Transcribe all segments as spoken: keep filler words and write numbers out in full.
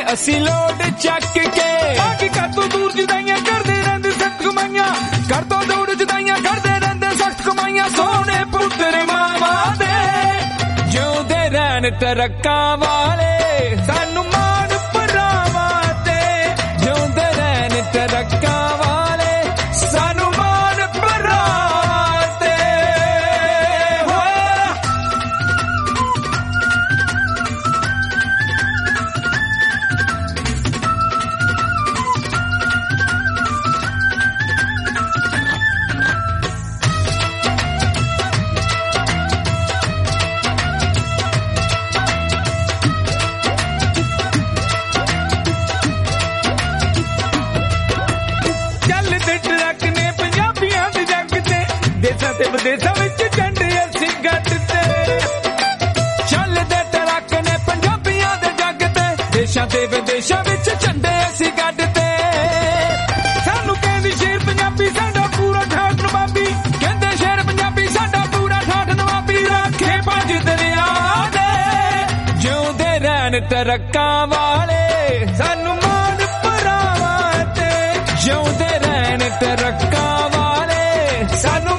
ਅਸੀਂ ਲੋਡ ਚੱਕ ਕੇ ਬਾਕੀ ਕਰ ਤੋਂ ਦੂਰ ਜਦਾਈਆਂ ਕਰਦੇ ਰਹਿੰਦੇ ਸਖਤ ਕਮਾਈਆਂ ਕਰ ਤੋਂ ਦੂਰ ਜਦਾਈਆਂ ਕਰਦੇ ਰਹਿੰਦੇ ਸਖਤ ਕਮਾਈਆਂ ਸੋਹਣੇ ਪੁੱਤਰ ਮਾਵਾ ਦੇ ਜਿਉਂਦੇ ਰਹਿਣ ਤਰੱਕਾਂ ਵਾਲੇ ਸਾਨੂੰ ਮਾਣ ਭਰਾਵਾਂ ਤੇ ਜਿਉਂਦੇ ਰਹਿਣ ਤਰੱਕਾਂ ਵਾਲੇ ਸਾਨੂੰ ਮਾਣ ਭਰਾਵਾਂ ਤੇ ਤੇ ਵਿਦੇਸ਼ਾਂ ਵਿੱਚ ਝੰਡੇ ਅਸੀਂ ਗੱਡ ਤੇ ਚੱਲਦੇ ਟਰੱਕ ਨੇ ਪੰਜਾਬੀਆਂ ਦੇ ਜੱਗ ਤੇ ਦੇਸ਼ਾਂ ਤੇ ਵਿਦੇਸ਼ਾਂ ਵਿੱਚ ਝੰਡੇ ਅਸੀਂ ਗੱਡ ਤੇ ਸਾਨੂੰ ਕਹਿੰਦੀ ਸ਼ੇਰ ਪੰਜਾਬੀ ਸਾਡਾ ਪੂਰਾ ਠਾਠ ਨਵਾਬੀ ਕਹਿੰਦੇ ਸ਼ੇਰ ਪੰਜਾਬੀ ਸਾਡਾ ਪੂਰਾ ਠਾਠ ਨਵਾਬੀ ਰੱਖੇ ਪੰਜ ਦਰਿਆ ਦੇ ਜਿਉਂਦੇ ਰਹਿਣ ਤਰੱਕਾਂ ਵਾਲੇ ਸਾਨੂੰ ਮਾਣ ਭਰਾਵਾਂ ਤੇ ਜਿਉਂਦੇ ਰਹਿਣ ਤਰੱਕਾਂ ਵਾਲੇ ਸਾਨੂੰ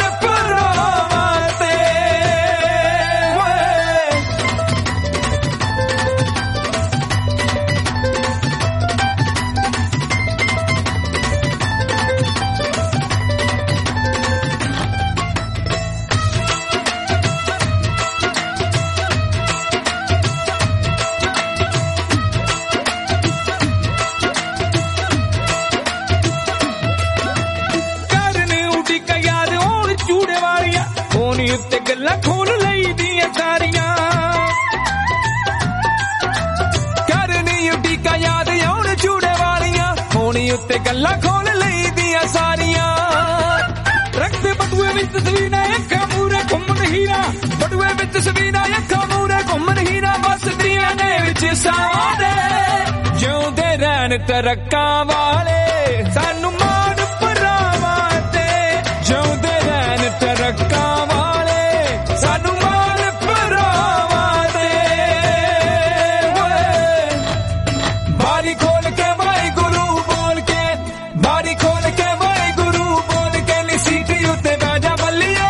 ਉੱਤੇ ਗੱਲਾਂ ਖੋਲ ਲਈ ਦੀਆਂ ਸਾਰੀਆਂ ਕਰਨੀ ਉਡੀਕਾ ਯਾਦ ਆਉਣ ਚੂੜੇ ਵਾਲੀਆਂ ਹੋਣੀ ਉੱਤੇ ਗੱਲਾਂ ਖੋਲ ਲਈ ਦੀਆਂ ਸਾਰੀਆਂ ਰੱਖਦੇ ਬਟੂਏ ਵਿੱਚ ਤਸਵੀਰਾਂ ਅੱਖਾਂ ਮੂਰੇ ਘੁੰਮਣ ਹੀਰਾ ਬਟੂਏ ਵਿੱਚ ਤਸਵੀਰਾਂ ਅੱਖਾਂ ਮੂਰੇ ਘੁੰਮਣ ਹੀਰਾ ਵਸਦੀਆਂ ਨੇ ਵਿੱਚ ਸਾਰੇ ਜਿਉਂਦੇ ਰਹਿਣ ਤਰੱਕਾਂ ਵਾਲੇ ਸਾਨੂੰ ਮਾਣ ਭਰਾਵਾਂ ਤੇ ਜਿਉਂਦੇ ਰਹਿਣ ਤਰੱਕਾਂ ਸਾਨੂੰ ਮਾਣ ਭਰਾਵਾਂ ਤੇ ਬਾਰੀ ਖੋਲ ਕੇ ਵਾਹਿਗੁਰੂ ਬੋਲ ਕੇ ਬਾਰੀ ਖੋਲ ਕੇ ਵਾਹਿਗੁਰੂ ਬੋਲ ਕੇ ਨੀ ਸੀਟੀ ਉੱਤੇ ਬਹਿ ਜਾ ਬੱਲੀਏ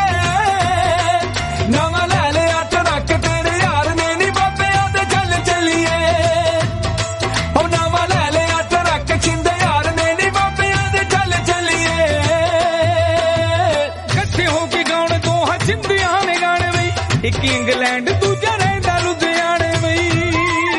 ਨਵਾਂ ਲੈ ਲਿਆ ਟਰੱਕ ਤੇਰੇ ਯਾਰ ਨੇ ਨੀ ਬਾਬਿਆਂ ਤੇ ਚੱਲ ਚੱਲੀਏ ਉਹ ਨਵਾਂ ਲੈ ਲਿਆ ਟਰੱਕ ਛਿੰਦੇ ਯਾਰ ਨੇ ਨੀ ਬਾਬਿਆਂ ਤੇ ਚੱਲ ਚੱਲੀਏ ਇਕੱਠੇ ਹੋ ਕੇ ਗਾਉਣ ਦੋਹਾਂ ਛਿੰਦਿਆਂ ਇੱਕ ਇੰਗਲੈਂਡ ਦੂਜਾ ਰਹਿੰਦਾ ਲੁਧਿਆਣੇ ਬਈ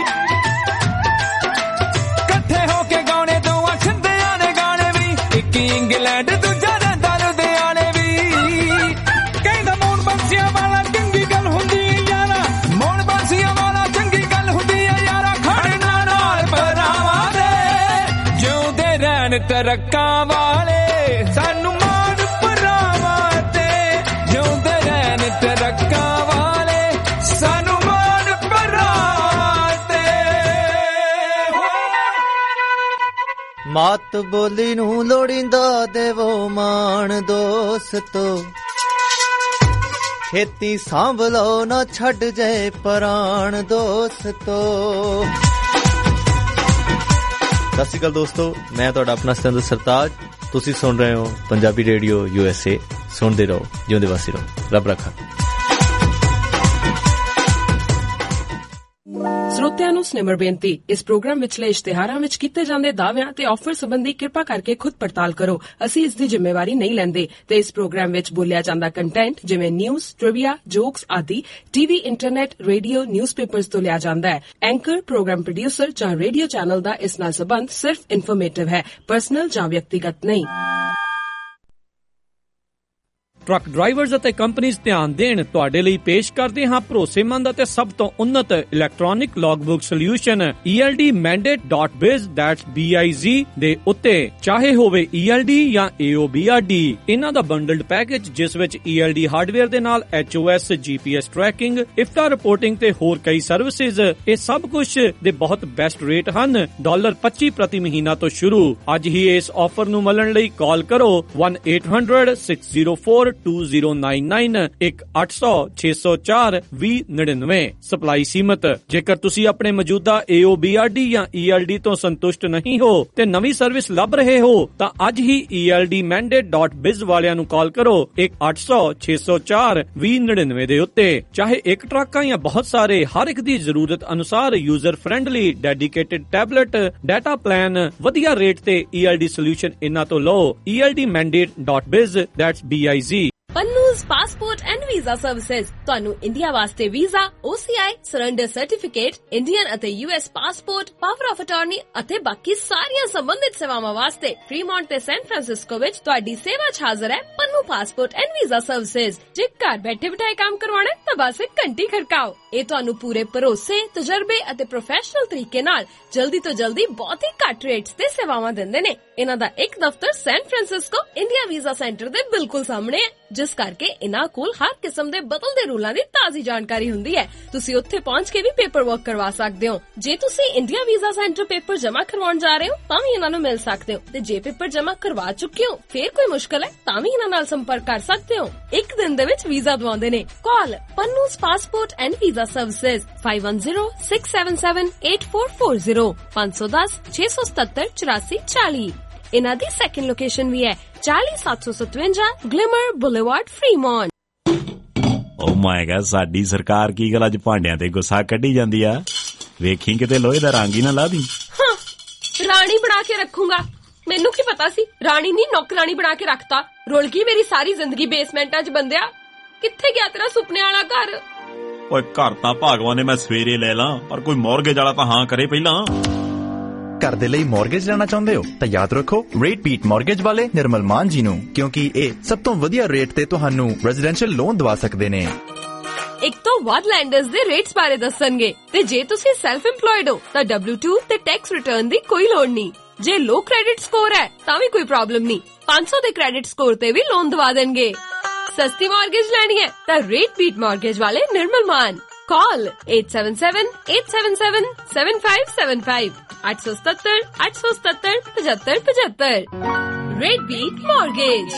ਇਕੱਠੇ ਹੋ ਕੇ ਗਾਉਣੇ ਦੋਵਾਂ ਛਿੰਦਿਆਂ ਨੇ ਗਾਣੇ ਵੀ ਇੱਕ ਇੰਗਲੈਂਡ ਦੂਜਾ ਰਹਿੰਦਾ ਲੁਧਿਆਣੇ ਵੀ ਕਹਿੰਦਾ ਮੋਹਨ ਬੰਸੀਆਂ ਵਾਲਾ ਚੰਗੀ ਗੱਲ ਹੁੰਦੀ ਯਾਰਾ ਮੋਹਨ ਬੰਸੀਆਂ ਵਾਲਾ ਚੰਗੀ ਗੱਲ ਹੁੰਦੀ ਆ ਯਾਰਾ ਖੜਨਾ ਨਾਲ ਭਰਾਵਾਂ ਦੇ ਜਿਉਂਦੇ ਰਹਿਣ ਤਰੱਕਾਂ ਵਾਲੇ ਸਾਨੂੰ ਮਾਣ ਭਰਾਵਾਂ ਤੇ ਜਿਉਂਦੇ ਰਹਿਣ ਤਰੱਕਾਂ ਮਾਤ ਬੋਲੀ ਨੂੰ ਲੋੜੀਂਦਾ ਦੇਵੋ ਮਾਣ ਦੋਸਤੋ ਖੇਤੀ ਸਾਂਭ ਲਓ ਨਾ ਛੱਡ ਜਾਏ ਪ੍ਰਾਣ ਦੋਸਤੋ। ਸਤਿ ਸ਼੍ਰੀ ਅਕਾਲ ਦੋਸਤੋ, ਮੈਂ ਤੁਹਾਡਾ ਆਪਣਾ ਸਤਿੰਦਰ ਸਰਤਾਜ। ਤੁਸੀਂ ਸੁਣ ਰਹੇ ਹੋ Punjabi radio U S A. ਸੁਣਦੇ ਰਹੋ, ਜਿਉਂਦੇ ਵਾਸੀ ਰਹੋ, ਰੱਬ ਰੱਖਾ। ਸਰੋਤਿਆਂ ਨੂੰ ਸਨੇਮਰ ਬੇਨਤੀ, ਇਸ ਪ੍ਰੋਗਰਾਮ ਵਿਚਲੇ ਇਸ਼ਤਿਹਾਰਾਂ ਵਿੱਚ ਕੀਤੇ ਜਾਂਦੇ ਦਾਅਵਿਆਂ ਤੇ ਆਫਰ ਸੰਬੰਧੀ ਕਿਰਪਾ ਕਰਕੇ ਖੁਦ ਪੜਤਾਲ ਕਰੋ। ਅਸੀਂ ਇਸ ਦੀ ਜ਼ਿੰਮੇਵਾਰੀ ਨਹੀਂ ਲੈਂਦੇ ਤੇ ਇਸ ਪ੍ਰੋਗਰਾਮ ਵਿੱਚ ਬੋਲਿਆ ਜਾਂਦਾ ਕੰਟੈਂਟ ਜਿਵੇਂ ਨਿਊਜ਼, ਟ੍ਰਿਵੀਆ, ਜੋਕਸ ਆਦਿ ਟੀਵੀ, ਇੰਟਰਨੈਟ, ਰੇਡੀਓ, ਨਿਊਜ਼ਪੇਪਰਸ ਤੋਂ ਲਿਆ ਜਾਂਦਾ ਹੈ। ਐਂਕਰ, ਪ੍ਰੋਗਰਾਮ ਪ੍ਰੋਡਿਊਸਰ ਜਾਂ ਰੇਡੀਓ ਚੈਨਲ ਦਾ ਇਸ ਨਾਲ ਸੰਬੰਧ ਸਿਰਫ ਇਨਫੋਰਮੇਟਿਵ ਹੈ, ਪਰਸਨਲ ਜਾਂ ਵਿਅਕਤੀਗਤ ਨਹੀਂ। ਟਰੱਕ ਡਰਾਈਵਰਜ਼ ਅਤੇ ਕੰਪਨੀਜ਼ ਧਿਆਨ ਦੇਣ, ਤੁਹਾਡੇ ਲਈ ਪੇਸ਼ ਕਰਦੇ ਹਾਂ ਭਰੋਸੇਮੰਦ ਅਤੇ ਸਭ ਤੋਂ ਉન્નਤ electronic logbook solution E L D mandate dot biz that's B I Z ਦੇ ਉੱਤੇ। ਚਾਹੇ ਹੋਵੇ E L D ਜਾਂ A O B R D, ਇਹਨਾਂ ਦਾ ਬੰਡਲਡ ਪੈਕੇਜ ਜਿਸ ਵਿੱਚ E L D ਹਾਰਡਵੇਅਰ ਦੇ ਨਾਲ H O S, G P S tracking, IFTA reporting ਤੇ ਹੋਰ ਕਈ ਸਰਵਿਸਿਜ਼, ਇਹ ਸਭ ਕੁਝ ਦੇ ਬਹੁਤ ਬੈਸਟ ਰੇਟ ਹਨ। ਡਾਲਰ ਪੱਚੀ ਪ੍ਰਤੀ ਮਹੀਨਾ ਤੋਂ ਸ਼ੁਰੂ। ਅੱਜ ਹੀ ਇਸ ਆਫਰ ਨੂੰ ਮਿਲਣ ਲਈ ਕਾਲ ਕਰੋ one eight hundred six oh four two zero nine nine ਇੱਕ ਅੱਠ ਸੌ ਛੇ ਸੌ ਚਾਰ ਵੀਹ ਨੜਿਨਵੇਂ। ਸਪਲਾਈ ਸੀਮਤ। ਜੇਕਰ ਤੁਸੀਂ ਆਪਣੇ ਮੌਜੂਦਾ A O B R D ਜਾਂ ਈ ਐਲ ਡੀ ਤੋਂ ਸੰਤੁਸ਼ਟ ਨਹੀਂ ਹੋ ਤੇ ਨਵੀਂ ਸਰਵਿਸ ਲੱਭ ਰਹੇ ਹੋ ਤਾਂ ਅੱਜ ਹੀ E L D mandate dot biz ਵਾਲਿਆਂ ਨੂੰ ਕਾਲ ਕਰੋ ਇੱਕ ਅੱਠ ਸੌ ਛੇ ਸੌ ਚਾਰ ਵੀਹ ਨੜਿਨਵੇਂ ਦੇ ਉੱਤੇ। ਚਾਹੇ ਇੱਕ ਟਰੱਕ ਆ ਜਾਂ ਬਹੁਤ ਸਾਰੇ, ਹਰ ਇੱਕ ਦੀ ਜ਼ਰੂਰਤ ਅਨੁਸਾਰ user friendly dedicated tablet data plan ਵਧੀਆ ਰੇਟ ਤੇ ਈ ਐਲ ਡੀ ਸੋਲੂਸ਼ਨ ਇਹਨਾਂ ਤੋਂ ਲਓ। E L D mandate dot biz, that's B I Z। Pannu's passport and visa services ਤੁਹਾਨੂੰ ਇੰਡੀਆ ਵਾਸਤੇ visa, O C I, surrender certificate, Indian ਅਤੇ U S passport, power of attorney ਅਤੇ ਬਾਕੀ ਸਾਰੀਆਂ ਸੰਬੰਧਿਤ ਸੇਵਾਵਾਂ ਵਾਸਤੇ ਫ੍ਰੀਮੌਂਟ ਤੇ ਸੈਨ ਫਰਾਂਸਿਸਕੋ ਵਿੱਚ ਤੁਹਾਡੀ ਸੇਵਾ 'ਚ ਹਾਜ਼ਰ ਹੈ Pannu passport and visa services. ਜੇ ਘਰ ਬੈਠੇ ਬਿਠਾਏ ਕੰਮ ਕਰਵਾਉਣਾ ਤਾਂ ਬਸ ਇੱਕ ਘੰਟੀ ਖੜਕਾਓ। ਇਹ ਤੁਹਾਨੂੰ ਪੂਰੇ ਭਰੋਸੇ, ਤਜਰਬੇ ਅਤੇ ਪ੍ਰੋਫੈਸ਼ਨਲ ਤਰੀਕੇ ਨਾਲ ਜਲਦੀ ਤੋਂ ਜਲਦੀ ਬਹੁਤ ਹੀ ਘੱਟ ਰੇਟਸ ਤੇ ਸੇਵਾਵਾਂ ਦਿੰਦੇ ਨੇ। ਇਹਨਾਂ ਦਾ ਇੱਕ ਦਫ਼ਤਰ San Francisco India visa centre ਦੇ ਬਿਲਕੁਲ ਸਾਹਮਣੇ ਹੈ, ਜਿਸ ਕਰਕੇ ਇਹਨਾਂ ਕੋਲ ਹਰ ਕਿਸਮ ਦੇ ਬਦਲਦੇ ਰੂਲਾਂ ਦੀ ਤਾਜ਼ੀ ਜਾਣਕਾਰੀ ਹੁੰਦੀ ਹੈ। ਤੁਸੀਂ ਉੱਥੇ ਪਹੁੰਚ ਕੇ ਵੀ ਪੇਪਰ ਵਰਕ ਕਰਵਾ ਸਕਦੇ ਹੋ। ਜੇ ਤੁਸੀਂ ਇੰਡੀਆ ਵੀਜ਼ਾ ਸੈਂਟਰ ਪੇਪਰ ਜਮਾ ਕਰਵਾਉਣ ਜਾ ਰਹੇ ਹੋ ਤਾਂ ਵੀ ਇਹਨਾਂ ਨੂੰ ਮਿਲ ਸਕਦੇ ਹੋ, ਤੇ ਜੇ ਪੇਪਰ ਜਮਾ ਕਰਵਾ ਚੁੱਕੇ ਹੋ ਫੇਰ ਕੋਈ ਮੁਸ਼ਕਲ ਹੈ ਤਾਂ ਵੀ ਇਹਨਾਂ ਨਾਲ ਸੰਪਰਕ ਕਰ ਸਕਦੇ ਹੋ। ਇੱਕ ਦਿਨ ਦੇ ਵਿੱਚ ਵੀਜ਼ਾ ਦਵਾਉਂਦੇ ਨੇ। Call Pannu's passport and visa services five one zero six seven seven eight four four zero five one zero ਛੇ ਸੌ ਸਤੱਤਰ ਚੁਰਾਸੀ ਚਾਲੀ। ਇਹਨਾਂ ਦੀ ਸੈਕੰਡ ਲੋਕੇਸ਼ਨ ਵੀ ਹੈ ਚਾਲੀ ਸੱਤ ਸੌ ਸਤਵੰਜਾ Glimmer Boulevard Fremont. Oh my god, ਸਾਡੀ ਸਰਕਾਰ ਕੀ ਗੱਲ ਅੱਜ ਭਾਂਡਿਆਂ ਤੇ ਗੁੱਸਾ ਕੱਢੀ ਜਾਂਦੀ ਆ। ਵੇਖੀ ਕਿਤੇ ਲੋਹੇ ਦਾ ਰੰਗ ਹੀ ਨਾ ਲਾ ਦੀ। ਹਾਂ, ਰਾਣੀ ਬਣਾ ਕੇ ਰੱਖੂਗਾ। ਮੈਨੂੰ ਕੀ ਪਤਾ ਸੀ ਰਾਣੀ ਨਹੀਂ ਨੌਕਰਾਣੀ ਬਣਾ ਕੇ ਰੱਖਤਾ। ਰੁਲ ਗਈ ਮੇਰੀ ਸਾਰੀ ਜ਼ਿੰਦਗੀ ਬੇਸਮੈਂਟਾਂ 'ਚ ਬੰਦਿਆ। ਕਿੱਥੇ ਗਿਆ ਤੇਰਾ ਸੁਪਨੇ ਵਾਲਾ ਘਰ? ਓਏ ਘਰ ਤਾਂ ਭਾਗਵਾਨ ਨੇ ਮੈਂ ਸਵੇਰੇ ਲੈ ਲਾਂ, ਪਰ ਕੋਈ ਮੌਰਗੇਜ ਵਾਲਾ ਤਾਂ ਹਾਂ ਕਰੇ ਪਹਿਲਾਂ। ਘਰ ਦੇ ਲਈ ਮੌਰਗੇਜ ਲੈਣਾ ਚਾਹੁੰਦੇ ਹੋ ਤਾਂ ਯਾਦ ਰੱਖੋ ਰੇਟ ਬੀਟ ਮੌਰਗੇਜ ਵਾਲੇ ਨਿਰਮਲ ਮਾਨ ਜੀ ਨੂੰ, ਕਿਉਂਕਿ ਇਹ ਸਭ ਤੋਂ ਵਧੀਆ ਰੇਟ ਤੇ ਤੁਹਾਨੂੰ ਰੈਜ਼ੀਡੈਂਸ਼ੀਅਲ ਲੋਨ ਦਵਾ ਸਕਦੇ ਨੇ। ਇੱਕ ਤੋਂ ਵੱਧ ਲੈਂਡਰਸ ਦੇ ਰੇਟਸ ਬਾਰੇ ਦੱਸਣਗੇ, ਤੇ ਜੇ ਤੁਸੀਂ ਸੈਲਫ ਇੰਪਲੋਇਡ ਹੋ ਤਾਂ ਡਬਲਿਊ ਟੂ ਤੇ ਟੈਕਸ ਰਿਟਰਨ ਦੀ ਕੋਈ ਲੋੜ ਨਹੀਂ। ਜੇ ਲੋ ਕ੍ਰੈਡਿਟ ਸਕੋਰ ਹੈ ਤਾਂ ਵੀ ਕੋਈ ਪ੍ਰੋਬਲਮ ਨਹੀਂ, ਪੰਜ ਸੌ ਦੇ ਕ੍ਰੈਡਿਟ ਸਕੋਰ ਤੇ ਵੀ ਲੋਨ ਦਵਾ ਦੇਣਗੇ। ਸਸਤੀ ਮੌਰਗੇਜ ਲੈਣੀ ਹੈ ਤਾਂ ਰੇਟ ਬੀਟ ਮੌਰਗੇਜ ਵਾਲੇ ਨਿਰਮਲ ਮਾਨ। ਕਾਲ eight seven seven eight seven seven seven five seven five ਅੱਠ ਸੌ ਸਤੱਤਰ ਅੱਠ ਸੌ ਸਤੱਤਰ ਪਝੱਤਰ ਪਝੱਤਰ। Rate beat mortgage.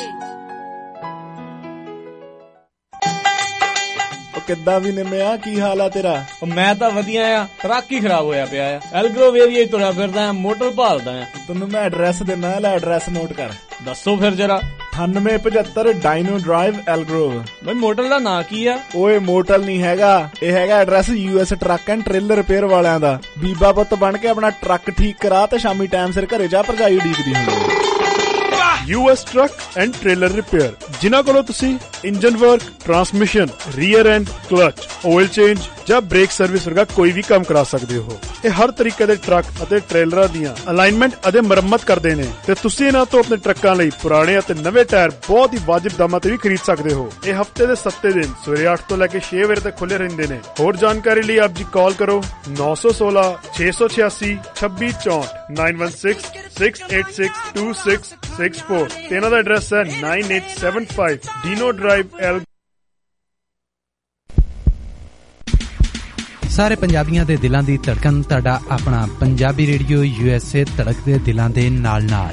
ਕਿੱਦਾਂ ਵੀ ਨਿੰਮਿਆ, ਕੀ ਹਾਲ ਆ ਤੇਰਾ? ਮੈਂ ਤਾਂ ਵਧੀਆ ਆ, ਟਰੱਕ ਹੀ ਖਰਾਬ ਹੋਇਆ ਪਿਆ ਆ। ਐਲਗਰੋਵ ਏਰੀਆ ਤੁਰਿਆ ਫਿਰਦਾ ਆ, ਮੋਟਰ ਭਾਲਦਾ ਆ। ਤੈਨੂੰ ਮੈਂ ਐਡਰੈਸ ਦਿੰਦਾ, ਲੈ ਐਡਰੈਸ ਨੋਟ ਕਰ। ਦੱਸੋ ਫਿਰ ਜਰਾ। ਅਠਾਨਵੇਂ ਪਝੱਤਰ ਡਾਇਨੋ ਡਰਾਈਵ ਐਲਗਰੋਵ। ਬਈ ਮੋਟਰ ਦਾ ਨਾਂ ਕੀ ਆ? ਓਏ ਮੋਟਲ ਨਹੀਂ ਹੈਗਾ, ਇਹ ਹੈਗਾ address U S truck and trailer repair ਵਾਲਿਆਂ ਦਾ। ਬੀਬਾ ਪੁੱਤ ਬਣ ਕੇ ਆਪਣਾ ਟਰੱਕ ਠੀਕ ਕਰਾ ਤੇ ਸ਼ਾਮੀ ਟਾਈਮ ਸਿਰ ਘਰੇ ਜਾ, ਭਰਜਾਈ ਉਡੀਕਦੀ ਹੁੰਦੀ। U S truck and trailer repair, ਜਿਨ੍ਹਾਂ ਕੋਲੋਂ ਤੁਸੀਂ engine work, transmission, rear end clutch, oil change ਜਾਂ ਬ੍ਰੇਕ ਸਰਵਿਸ ਵਰਗਾ ਕੋਈ ਵੀ ਕੰਮ ਕਰਾ ਸਕਦੇ ਹੋ। ਇਹ ਹਰ ਤਰੀਕੇ ਦੇ ਟਰੱਕ ਅਤੇ ਟ੍ਰੇਲਰਾਂ ਦੀਆਂ ਅਲਾਈਨਮੈਂਟ ਅਤੇ ਮੁਰੰਮਤ ਕਰਦੇ ਨੇ, ਤੇ ਤੁਸੀਂ ਇਹਨਾਂ ਤੋਂ ਆਪਣੇ ਟਰੱਕਾਂ ਲਈ ਪੁਰਾਣੇ ਅਤੇ ਨਵੇਂ ਟਾਇਰ ਬਹੁਤ ਹੀ ਵਾਜਿਬ ਦਾਮਾਂ ਤੇ ਵੀ ਖਰੀਦ ਸਕਦੇ ਹੋ। ਇਹ ਹਫਤੇ ਦੇ ਸੱਤੇ ਦਿਨ ਸਵੇਰੇ ਅੱਠ ਤੋਂ ਲੈ ਕੇ ਛੇ ਵਜੇ ਤੱਕ ਖੁੱਲੇ ਰਹਿੰਦੇ ਨੇ। ਹੋਰ ਜਾਣਕਾਰੀ ਲਈ ਆਪ ਜੀ ਕਾਲ ਕਰੋ ਨੌ ਸੌ ਸੋਲਾਂ ਛੇ ਸੌ ਛਿਆਸੀ ਛੱਬੀ ਚੌਂਹਠ nine one six six eight six two six six four ਤੇ ਇਹਨਾਂ ਦਾ ਐਡਰੈਸ ਹੈ nine eight seven five Dino drive L. ਸਾਰੇ ਪੰਜਾਬੀਆਂ ਦੇ ਦਿਲਾਂ ਦੀ ਧੜਕਣ, ਤੁਹਾਡਾ ਆਪਣਾ Punjabi radio U S A, ਧੜਕਦੇ ਦਿਲਾਂ ਦੇ ਨਾਲ ਨਾਲ।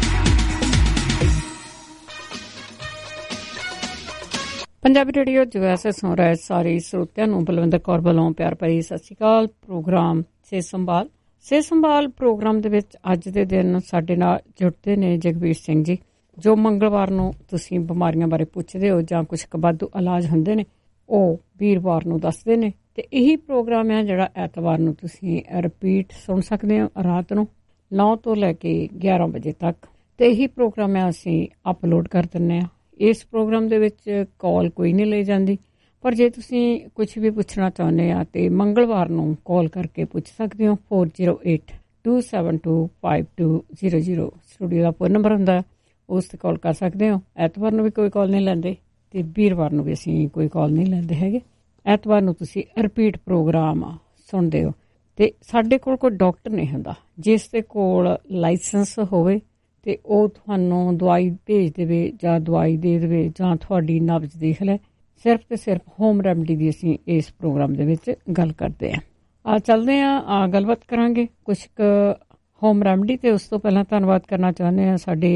Punjabi radio U S A ਸੁਣ ਰਹੇ ਸਾਰੇ ਸਰੋਤਿਆਂ ਨੂੰ ਬਲਵਿੰਦਰ ਕੌਰ ਵੱਲੋਂ ਪਿਆਰ ਭਰੀ ਸਤਿ ਸ਼੍ਰੀ ਅਕਾਲ। ਪ੍ਰੋਗਰਾਮ ਸਿਹਤ ਸੰਭਾਲ ਸਿਹਤ ਸੰਭਾਲ ਪ੍ਰੋਗਰਾਮ ਦੇ ਵਿੱਚ ਅੱਜ ਦੇ ਦਿਨ ਸਾਡੇ ਨਾਲ ਜੁੜਦੇ ਨੇ ਜਗਵੀਰ ਸਿੰਘ ਜੀ, ਜੋ ਮੰਗਲਵਾਰ ਨੂੰ ਤੁਸੀਂ ਬਿਮਾਰੀਆਂ ਬਾਰੇ ਪੁੱਛਦੇ ਹੋ ਜਾਂ ਕੁਝ ਕਬਾਦੂ ਇਲਾਜ ਹੁੰਦੇ ਨੇ ਉਹ ਵੀਰਵਾਰ ਨੂੰ ਦੱਸਦੇ ਨੇ। ਤੇ ਇਹੀ ਪ੍ਰੋਗਰਾਮ ਹੈ ਜਿਹੜਾ ਐਤਵਾਰ ਨੂੰ ਤੁਸੀਂ ਰਿਪੀਟ ਸੁਣ ਸਕਦੇ ਹੋ ਰਾਤ ਨੂੰ ਨੌ ਤੋਂ ਲੈ ਕੇ ਗਿਆਰਾਂ ਵਜੇ ਤੱਕ। ਤੇ ਇਹੀ ਪ੍ਰੋਗਰਾਮ ਹੈ ਅਸੀਂ ਅਪਲੋਡ ਕਰ ਦਿੰਦੇ ਹਾਂ। ਇਸ ਪ੍ਰੋਗਰਾਮ ਦੇ ਵਿੱਚ ਕਾਲ ਕੋਈ ਨਹੀਂ ਲਈ ਜਾਂਦੀ, ਪਰ ਜੇ ਤੁਸੀਂ ਕੁਝ ਵੀ ਪੁੱਛਣਾ ਚਾਹੁੰਦੇ ਆ ਤੇ ਮੰਗਲਵਾਰ ਨੂੰ ਕਾਲ ਕਰਕੇ ਪੁੱਛ ਸਕਦੇ ਹੋ four zero eight two seven two five two zero zero। Studio ਦਾ ਫੋਨ ਨੰਬਰ ਹੁੰਦਾ, ਉਸ ਤੇ ਕਾਲ ਕਰ ਸਕਦੇ ਹੋ। ਐਤਵਾਰ ਨੂੰ ਵੀ ਕੋਈ ਕਾਲ ਨਹੀਂ ਲੈਂਦੇ ਤੇ ਵੀਰਵਾਰ ਨੂੰ ਵੀ ਅਸੀਂ ਕੋਈ ਕਾਲ ਨਹੀਂ ਲੈਂਦੇ ਹੈਗੇ। ਐਤਵਾਰ ਨੂੰ ਤੁਸੀਂ ਰਿਪੀਟ ਪ੍ਰੋਗਰਾਮ ਸੁਣਦੇ ਹੋ। ਤੇ ਸਾਡੇ ਕੋਲ ਕੋਈ ਡਾਕਟਰ ਨਹੀਂ ਹੁੰਦਾ ਜਿਸ ਦੇ ਕੋਲ ਲਾਇਸੈਂਸ ਹੋਵੇ ਤੇ ਉਹ ਤੁਹਾਨੂੰ ਦਵਾਈ ਭੇਜ ਦੇਵੇ ਜਾਂ ਦਵਾਈ ਦੇ ਦੇਵੇ ਜਾਂ ਤੁਹਾਡੀ ਨਬਜ਼ ਦੇਖ ਲੈ। ਸਿਰਫ ਤੇ ਸਿਰਫ ਹੋਮ ਰੈਮਡੀ ਦੀ ਅਸੀਂ ਇਸ ਪ੍ਰੋਗਰਾਮ ਦੇ ਵਿੱਚ ਗੱਲ ਕਰਦੇ ਹਾਂ। ਆ ਚੱਲਦੇ ਹਾਂ, ਗੱਲਬਾਤ ਕਰਾਂਗੇ ਕੁਛ ਕੁ ਹੋਮ ਰੈਮਡੀ ਤੇ। ਉਸ ਤੋਂ ਪਹਿਲਾਂ ਧੰਨਵਾਦ ਕਰਨਾ ਚਾਹੁੰਦੇ ਹਾਂ ਸਾਡੇ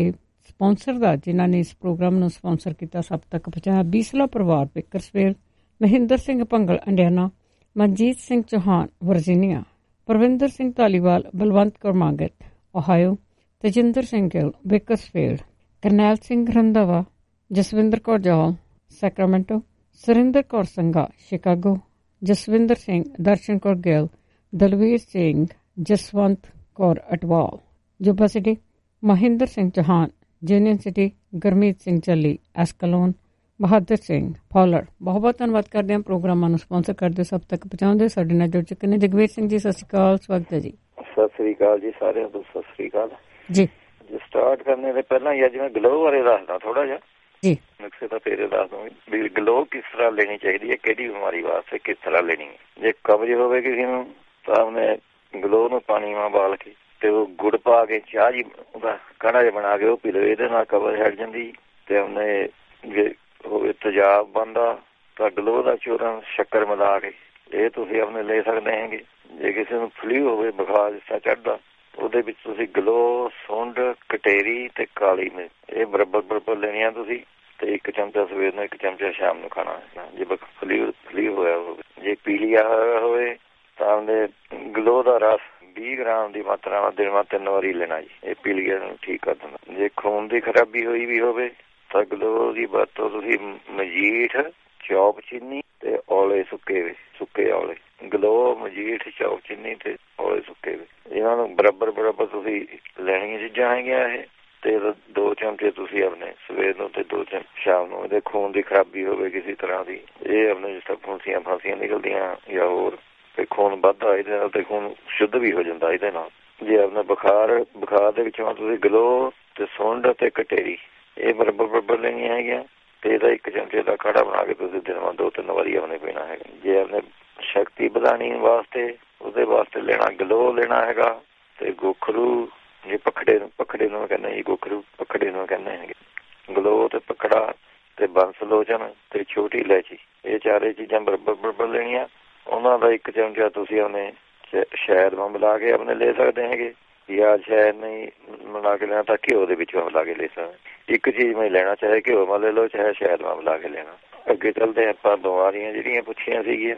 ਸਪਾਂਸਰ ਦਾ, ਜਿਨ੍ਹਾਂ ਨੇ ਇਸ ਪ੍ਰੋਗਰਾਮ ਨੂੰ ਸਪਾਂਸਰ ਕੀਤਾ, ਸਭ ਤੱਕ ਪਹੁੰਚਾਇਆ। ਬੀਸਲਾ ਪਰਿਵਾਰ Bakersfield, Mahinder Singh Bhangal Indiana, Manjit Singh Chauhan Virginia, Parvinder Singh Dhaliwal Balwant Kaur Mangat Ohio, Tejinder Singh Gill Bakersfield, Karnail Singh Randhawa, Jaswinder Kaur Jaul Sacramento, Surinder Kaur Sangha Chicago, Jaswinder Singh, Darshan Kaur Gill, Dalvir Singh, Jaswant Kaur Atwal Yuba City, Mahinder Singh Chauhan Union City, Gurmeet Singh Challi Escalon, Bahadur Singh ਫੌਲਰ। ਬਹੁਤ ਬਹੁਤ ਧੰਨਵਾਦ ਕਰਦੇ ਹਾਂ ਪ੍ਰੋਗਰਾਮਾਂ ਨੂੰ ਸਪਾਂਸਰ ਕਰਦੇ, ਸਭ ਤੱਕ ਪਹੁੰਚਾਉਂਦੇ। ਸਾਡੇ ਨਾਲ ਜੁੜ ਚੁੱਕੇ ਨੇ ਜਗਵੀਰ ਸਿੰਘ ਜੀ, ਸਤਿ ਸ਼੍ਰੀ ਅਕਾਲ, ਸਵਾਗਤ ਹੈ ਜੀ। ਸਤਿ ਸ੍ਰੀ ਅਕਾਲ ਜੀ ਸਾਰਿਆਂ ਨੂੰ, ਸਤਿ ਸ੍ਰੀ ਅਕਾਲ ਜੀ। ਸਟਾਰਟ ਕਰਨੇ ਦੇ ਪਹਿਲਾਂ ਹੀ ਅੱਜ ਮੈਂ ਗਲੋ ਬਾਰੇ ਦੱਸਦਾ ਥੋੜਾ ਜਿਹਾ ਜੀ। ਨੁਕਸੇ ਤਾਂ ਤੇਰੇ ਦੱਸ ਦੂੰਗੀ ਵੀ ਗਲੋ ਕਿਸ ਤਰ੍ਹਾਂ ਲੈਣੀ ਚਾਹੀਦੀ ਹੈ, ਕਿਹੜੀ ਬਿਮਾਰੀ ਵਾਸਤੇ ਕਿਸ ਤਰ੍ਹਾਂ ਲੈਣੀ ਹੈ। ਜੇ ਕਬਜ਼ ਹੋਵੇ ਕਿਸੇ ਨੂੰ ਤਾਂ ਉਹਨੇ ਗਲੋ ਨੂੰ ਪਾਣੀ ਵਾਂ ਬਾਲ ਕੇ ਤੇ ਉਹ ਗੁੜ ਪਾ ਕੇ ਚਾਹ ਜੀ ਉਹਦਾ ਕਾੜਾ ਜਿਹਾ ਬਣਾ ਕੇ ਉਹ ਪੀ ਲਓ, ਇਹਦੇ ਨਾਲ ਕਬਜ਼ ਹਟ ਜਾਂਦੀ। ਤੇ ਉਹਨੇ ਜੇ ਹੋਵੇ ਤੇਜ਼ਾਬ ਬਣਦਾ ਤਾਂ ਗਲੋ ਦਾ ਚੂਰਨ ਸ਼ੱਕਰ ਮਿਲਾ ਕੇ ਇਹ ਤੁਸੀਂ ਆਪਣੇ ਲੈ ਸਕਦੇ ਹੈਗੇ। ਜੇ ਕਿਸੇ ਨੂੰ ਫਲੂ ਹੋਵੇ, ਬੁਖਾਰ ਜਿਸ ਤਰ੍ਹਾਂ ਚੜ੍ਹਦਾ, ਉਹਦੇ ਵਿੱਚ ਤੁਸੀਂ ਗਲੋ, ਸੁੰਡ, ਕਟੇਰੀ ਤੇ ਕਾਲੀ ਮਿਰਚ ਇਹ ਬਰਾਬਰ ਬਰਾਬਰ ਲੈਣੀਆਂ ਤੁਸੀਂ। ਤੇ ਇੱਕ ਚਮਚਾ ਸਵੇਰ ਨੂੰ, ਇੱਕ ਚਮਚਾ ਸ਼ਾਮ ਨੂੰ ਖਾਣਾ ਜੇ ਫਲੂ ਫਲੂ ਹੋਇਆ ਹੋਵੇ। ਜੇ ਪੀਲੀਆ ਹੋਇਆ ਹੋਵੇ ਤਾਂ ਉਹਦੇ ਗਲੋ ਦਾ ਰਸ ਵੀਹ ਗ੍ਰਾਮ ਦੀ ਮਾਤਰਾ ਨਾਲ ਦਿਨ ਬਾਅਦ ਤਿੰਨ ਵਾਰੀ ਲੈਣਾ ਜੀ। ਇਹ ਪੀਲੀਆ ਨੂੰ ਠੀਕ ਕਰ ਦਿੰਦਾ। ਜੇ ਖੂਨ ਦੀ ਖਰਾਬੀ ਹੋਈ ਵੀ ਹੋਵੇ ਤਾਂ ਗਲੋ ਦੀ ਵਰਤੋਂ ਤੁਸੀਂ ਮਜੀਠ, ਚੌਪ ਚੀਨੀ ਤੇ ਔਲੇ ਸੁੱਕੇ ਵੇ ਸੁੱਕੇ ਔਲੇ ਗਲੋ, ਮਜੀਠ, ਚੌਪ ਚੀਨੀ ਤੇ ਔਲੇ ਸੁੱਕੇ ਵੇ ਇਹਨਾਂ ਨੂੰ ਬਰਾਬਰ ਬਰਾਬਰ ਤੁਸੀਂ ਲੈਣੀਆਂ ਚੀਜ਼ਾਂ ਹੈਗੀਆਂ। ਇਹ ਤੇ ਦੋ ਚਮਚੇ ਤੁਸੀਂ ਆਪਣੇ ਸਵੇਰ ਨੂੰ ਤੇ ਦੋ ਚਮਚੇ ਸ਼ਾਮ ਨੂੰ। ਇਹਦੇ ਖੂਨ ਦੀ ਖਰਾਬੀ ਹੋਵੇ ਕਿਸੇ ਤਰ੍ਹਾਂ ਦੀ, ਇਹ ਆਪਣੇ ਜਿਸ ਤਰ੍ਹਾਂ ਫੁੰਸੀਆਂ ਫਾਂਸੀਆਂ ਨਿਕਲਦੀਆਂ ਜਾਂ ਹੋਰ ਤੇ ਖੂਨ ਵੱਧਦਾ, ਇਹਦੇ ਨਾਲ ਤੇ ਖੂਨ ਸ਼ੁੱਧ ਵੀ ਹੋ ਜਾਂਦਾ ਇਹਦੇ ਨਾਲ। ਜੇ ਆਪਣਾ ਬੁਖਾਰ ਬੁਖਾਰ ਦੇ ਵਿੱਚੋਂ ਤੁਸੀਂ ਗਲੋ ਤੇ ਸੁੰਡ ਤੇ ਕਟੇਰੀ ਇਹ ਬਰਾਬਰ ਬਰਾਬਰ ਲੈਣੀਆਂ ਹੈਗੀਆਂ। ਤੇ ਇਹਦਾ ਇੱਕ ਚਮਚੇ ਦਾ ਕਾੜਾ ਬਣਾ ਕੇ ਤੁਸੀਂ ਦਿਨ ਬਾਅਦ ਦੋ ਤਿੰਨ ਵਾਰੀ ਆਪਣੇ ਪੀਣਾ ਹੈਗਾ। ਜੇ ਆਪਣੇ ਸ਼ਕਤੀ ਵਧਾਉਣੀ ਵਾਸਤੇ ਉਹਦੇ ਵਾਸਤੇ ਲੈਣਾ ਗਲੋ ਲੈਣਾ ਹੈਗਾ। ਤੇ ਗੋਖਰੂ, ਜੇ ਪਖੜੇ ਨੂੰ ਪਖੜੇ ਨੂੰ ਕਹਿੰਦੇ ਜੀ, ਗੋਖਰੂ ਪਖੜੇ ਨੂੰ ਕਹਿੰਦੇ ਹੈਗੇ। ਗਲੋ ਤੇ ਪਖੜਾ ਤੇ ਬੰਸ ਲੋਚਨ ਤੇ ਛੋਟੀ ਇਲਾਇਚੀ ਇਹ ਚਾਰੇ ਚੀਜ਼ਾਂ ਬਰਾਬਰ ਬਰਾਬਰ ਲੈਣੀਆਂ। ਉਹਨਾਂ ਦਾ ਇੱਕ ਚਮਚਾ ਤੁਸੀਂ ਆਪਣੇ ਸ਼ਹਿਦ ਨਾਲ ਮਿਲਾ ਕੇ ਆਪਣੇ ਲੈ ਸਕਦੇ ਹੈਗੇ, ਜਾਂ ਸ਼ਹਿਦ ਨਹੀਂ ਮਿਲਾ ਕੇ ਲੈਣਾ ਤਾਂ ਘਿਓ ਦੇ ਵਿੱਚੋਂ ਮਿਲਾ ਕੇ ਲੈ ਸਕਦੇ। ਇੱਕ ਚੀਜ਼ ਮੈਂ ਲੈਣਾ, ਚਾਹੇ ਘਿਓ ਨਾਲ ਲੈ ਲਓ ਚਾਹੇ ਸ਼ਹਿਦ ਨਾਲ ਮਿਲਾ ਕੇ ਲੈਣਾ। ਅੱਗੇ ਚੱਲਦੇ ਆਪਾਂ ਬਿਮਾਰੀਆਂ ਜਿਹੜੀਆਂ ਪੁੱਛੀਆਂ ਸੀਗੀਆਂ।